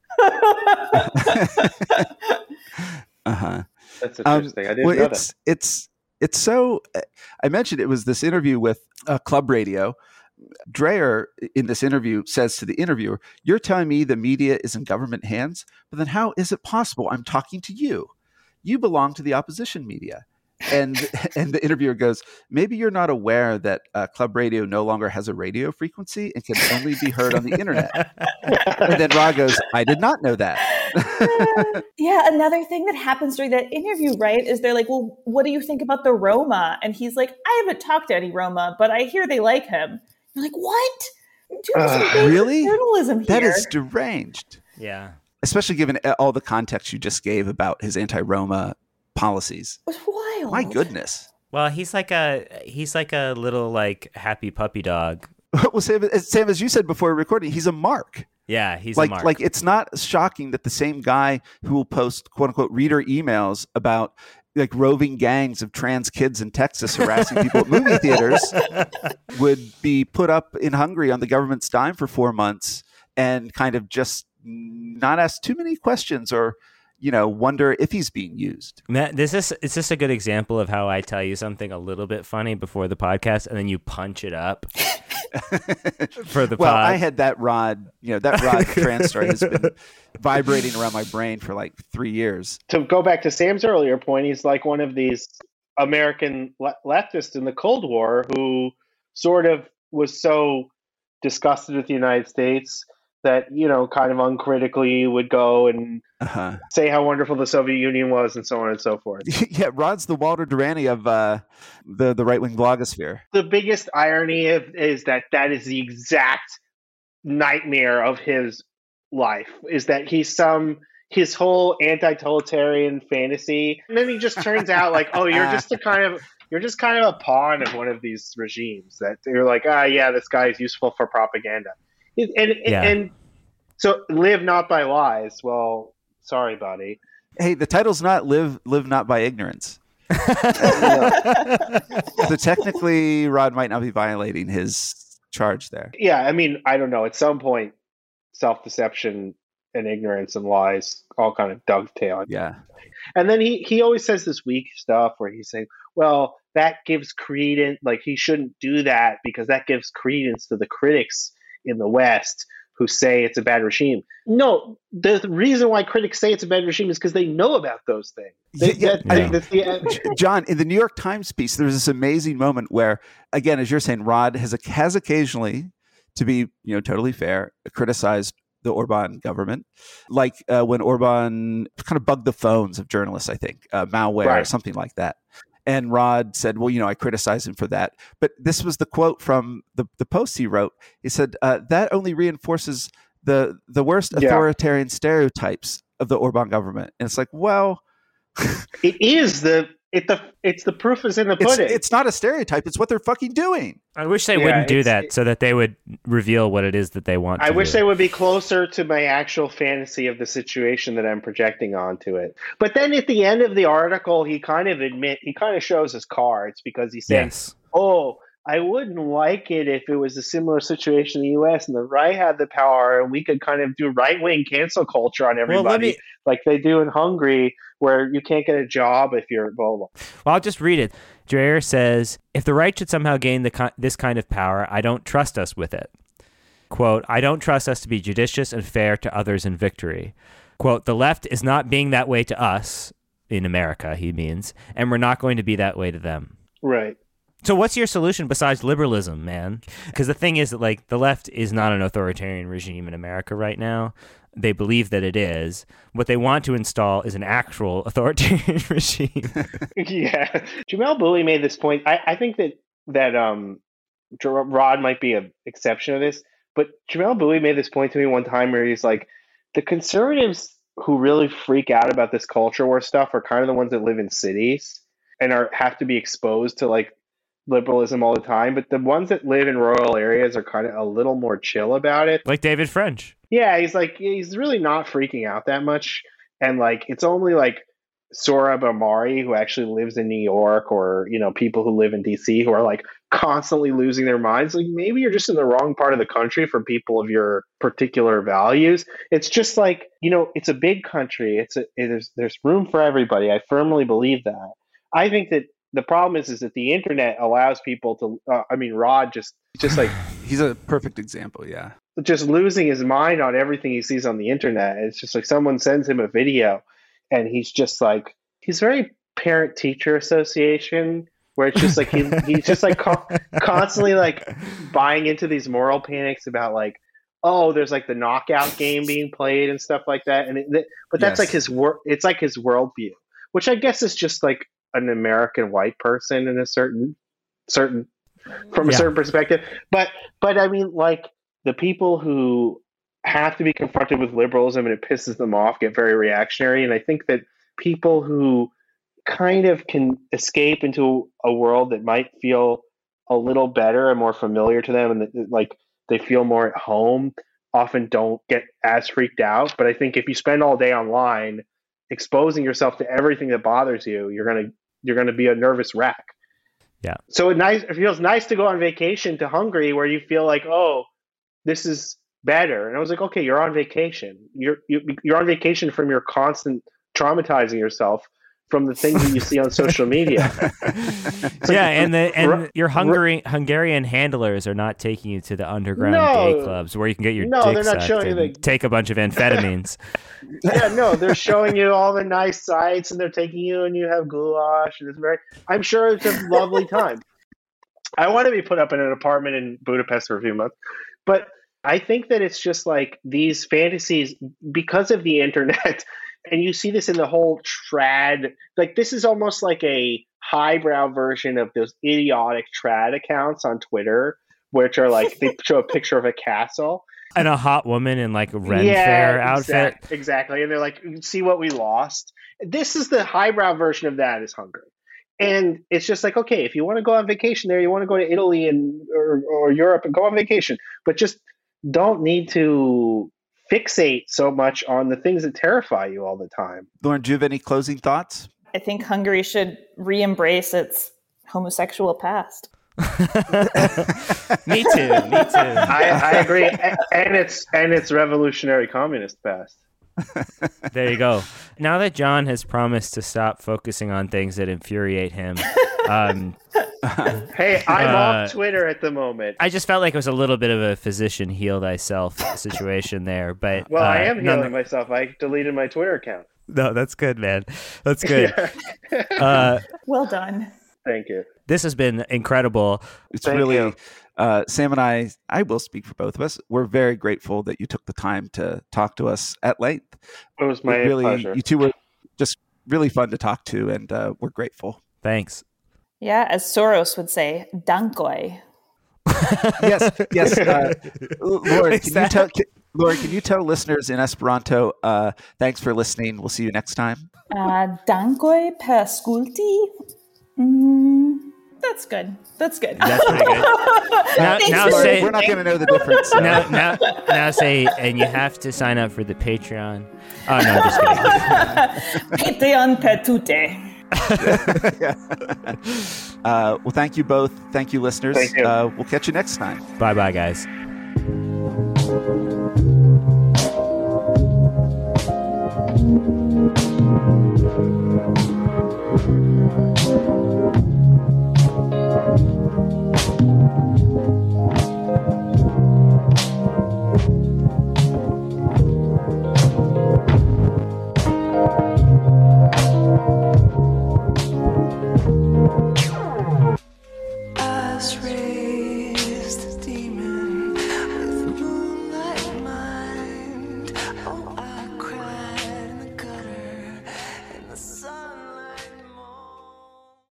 That's interesting. I didn't know that. It's so. I mentioned it was this interview with Club Radio. Dreyer in this interview says to the interviewer, "You're telling me the media is in government hands, but then how is it possible? I'm talking to you. You belong to the opposition media." And the interviewer goes, "Maybe you're not aware that Club Radio no longer has a radio frequency and can only be heard on the internet." And then Rod goes, "I did not know that." Yeah, another thing that happens during that interview, right, is they're like, "Well, what do you think about the Roma?" And he's like, "I haven't talked to any Roma, but I hear they like him." You're like, "What? Really? Journalism here. That is deranged." Yeah. Especially given all the context you just gave about his anti-Roma policies. It was wild. My goodness. Well, he's like a little like happy puppy dog. Well, Sam, as you said before recording, he's a mark. Yeah, he's like, a mark. Like, it's not shocking that the same guy who will post "quote unquote" reader emails about like roving gangs of trans kids in Texas harassing people at movie theaters would be put up in Hungary on the government's dime for 4 months and kind of just not ask too many questions or, wonder if he's being used. Matt, is this a good example of how I tell you something a little bit funny before the podcast and then you punch it up for the pod? Well, I had that Rod trans story has been vibrating around my brain for like 3 years. To go back to Sam's earlier point, he's like one of these American leftists in the Cold War who sort of was so disgusted with the United States that, kind of uncritically would go and say how wonderful the Soviet Union was and so on and so forth. Yeah, Rod's the Walter Durante of the right-wing blogosphere. The biggest irony is that is the exact nightmare of his life, is that his whole anti-totalitarian fantasy, and then he just turns out like, oh, you're just kind of a pawn of one of these regimes that you're like, yeah, this guy is useful for propaganda. And so live not by lies. Well, sorry, buddy. Hey, the title's not live not by ignorance. So technically, Rod might not be violating his charge there. Yeah, I mean, I don't know. At some point, self-deception and ignorance and lies all kind of dovetail. Yeah. And then he always says this weak stuff where he's saying, well, that gives credence, like he shouldn't do that because that gives credence to the critics in the West who say it's a bad regime. No, the reason why critics say it's a bad regime is because they know about those things. John, in the New York Times piece, there's this amazing moment where, again, as you're saying, Rod has occasionally, to be totally fair, criticized the Orban government, like when Orban kind of bugged the phones of journalists, I think, malware or something like that. And Rod said, well, I criticized him for that. But this was the quote from the post he wrote. He said, that only reinforces the worst authoritarian stereotypes of the Orban government. And it's like, well... It's the proof is in the pudding. It's not a stereotype. It's what they're fucking doing. I wish they wouldn't do that so that they would reveal what it is that they want to do. I wish they would be closer to my actual fantasy of the situation that I'm projecting onto it. But then at the end of the article, he kind of shows his cards because he says, oh, I wouldn't like it if it was a similar situation in the U.S. and the right had the power and we could kind of do right-wing cancel culture on everybody like they do in Hungary, where you can't get a job if you're blah, blah. Well, I'll just read it. Dreyer says, if the right should somehow gain this kind of power, I don't trust us with it. Quote, I don't trust us to be judicious and fair to others in victory. Quote, the left is not being that way to us, in America, he means, and we're not going to be that way to them. Right. So what's your solution besides liberalism, man? Because the thing is that, like, the left is not an authoritarian regime in America right now. They believe that it is. What they want to install is an actual authoritarian regime. Yeah. Jamelle Bouie made this point. I think that Rod might be an exception to this, but Jamelle Bouie made this point to me one time where he's like, the conservatives who really freak out about this culture war stuff are kind of the ones that live in cities and have to be exposed to like liberalism all the time, but the ones that live in rural areas are kind of a little more chill about it. Like David French. Yeah, he's really not freaking out that much. And like, it's only like Sohrab Ahmari, who actually lives in New York, or, you know, people who live in DC who are like constantly losing their minds. Like, maybe you're just in the wrong part of the country for people of your particular values. It's just like, you know, it's a big country. There's room for everybody. I firmly believe that. I think that the problem is that the internet allows people to, Rod just like, he's a perfect example. Yeah. Just losing his mind on everything he sees on the internet. It's just like someone sends him a video and he's just like, he's very parent-teacher association, where it's just like he's just like constantly like buying into these moral panics about like, oh, there's like the knockout game being played and stuff like that. But that's like his it's like his worldview, which I guess is just like an American white person in a certain from a certain perspective. But I mean, like, the people who have to be confronted with liberalism and it pisses them off get very reactionary. And I think that people who kind of can escape into a world that might feel a little better and more familiar to them, and that, like, they feel more at home, often don't get as freaked out. But I think if you spend all day online exposing yourself to everything that bothers you, you're gonna be a nervous wreck. Yeah. So it feels nice to go on vacation to Hungary, where you feel like, oh, this is better. And I was like, okay, you're on vacation. You're on vacation from your constant traumatizing yourself from the things that you see on social media. Your Hungarian handlers are not taking you to the underground gay clubs where you can get your dick sucked and take a bunch of amphetamines. They're showing you all the nice sights, and they're taking you, and you have goulash, and I'm sure it's a lovely time. I want to be put up in an apartment in Budapest for a few months, but I think that it's just like these fantasies because of the internet. And you see this in the whole trad, like, this is almost like a highbrow version of those idiotic trad accounts on Twitter, which are like, they show a picture of a castle. And a hot woman in like a Ren Fair outfit. Exactly. And they're like, see what we lost. This is the highbrow version of that, is Hungary. And it's just like, okay, if you want to go on vacation there, you want to go to Italy or Europe and go on vacation, but just don't need to fixate so much on the things that terrify you all the time. Lauren, do you have any closing thoughts? I think Hungary should re-embrace its homosexual past. Me too. I agree. And its revolutionary communist past. There you go. Now that John has promised to stop focusing on things that infuriate him, hey, I'm off Twitter at the moment. I just felt like it was a little bit of a physician heal thyself situation there. But I am healing myself. I deleted my Twitter account. No, that's good, man. That's good. Well done. Thank you. This has been incredible. It's really, Sam and I will speak for both of us. We're very grateful that you took the time to talk to us at length. It was my pleasure. You two were just really fun to talk to, and we're grateful. Thanks. Yeah, as Soros would say, dankoi. Yes. Lauren, can you tell listeners in Esperanto, thanks for listening. We'll see you next time. Dankoi per skulti. That's good. That's pretty good. now say, we're not going to know the difference. Now say, and you have to sign up for the Patreon. Oh, no, just kidding. Patreon per tutte. Well, thank you both. Thank you, listeners. Thank you. We'll catch you next time. Bye-bye, guys.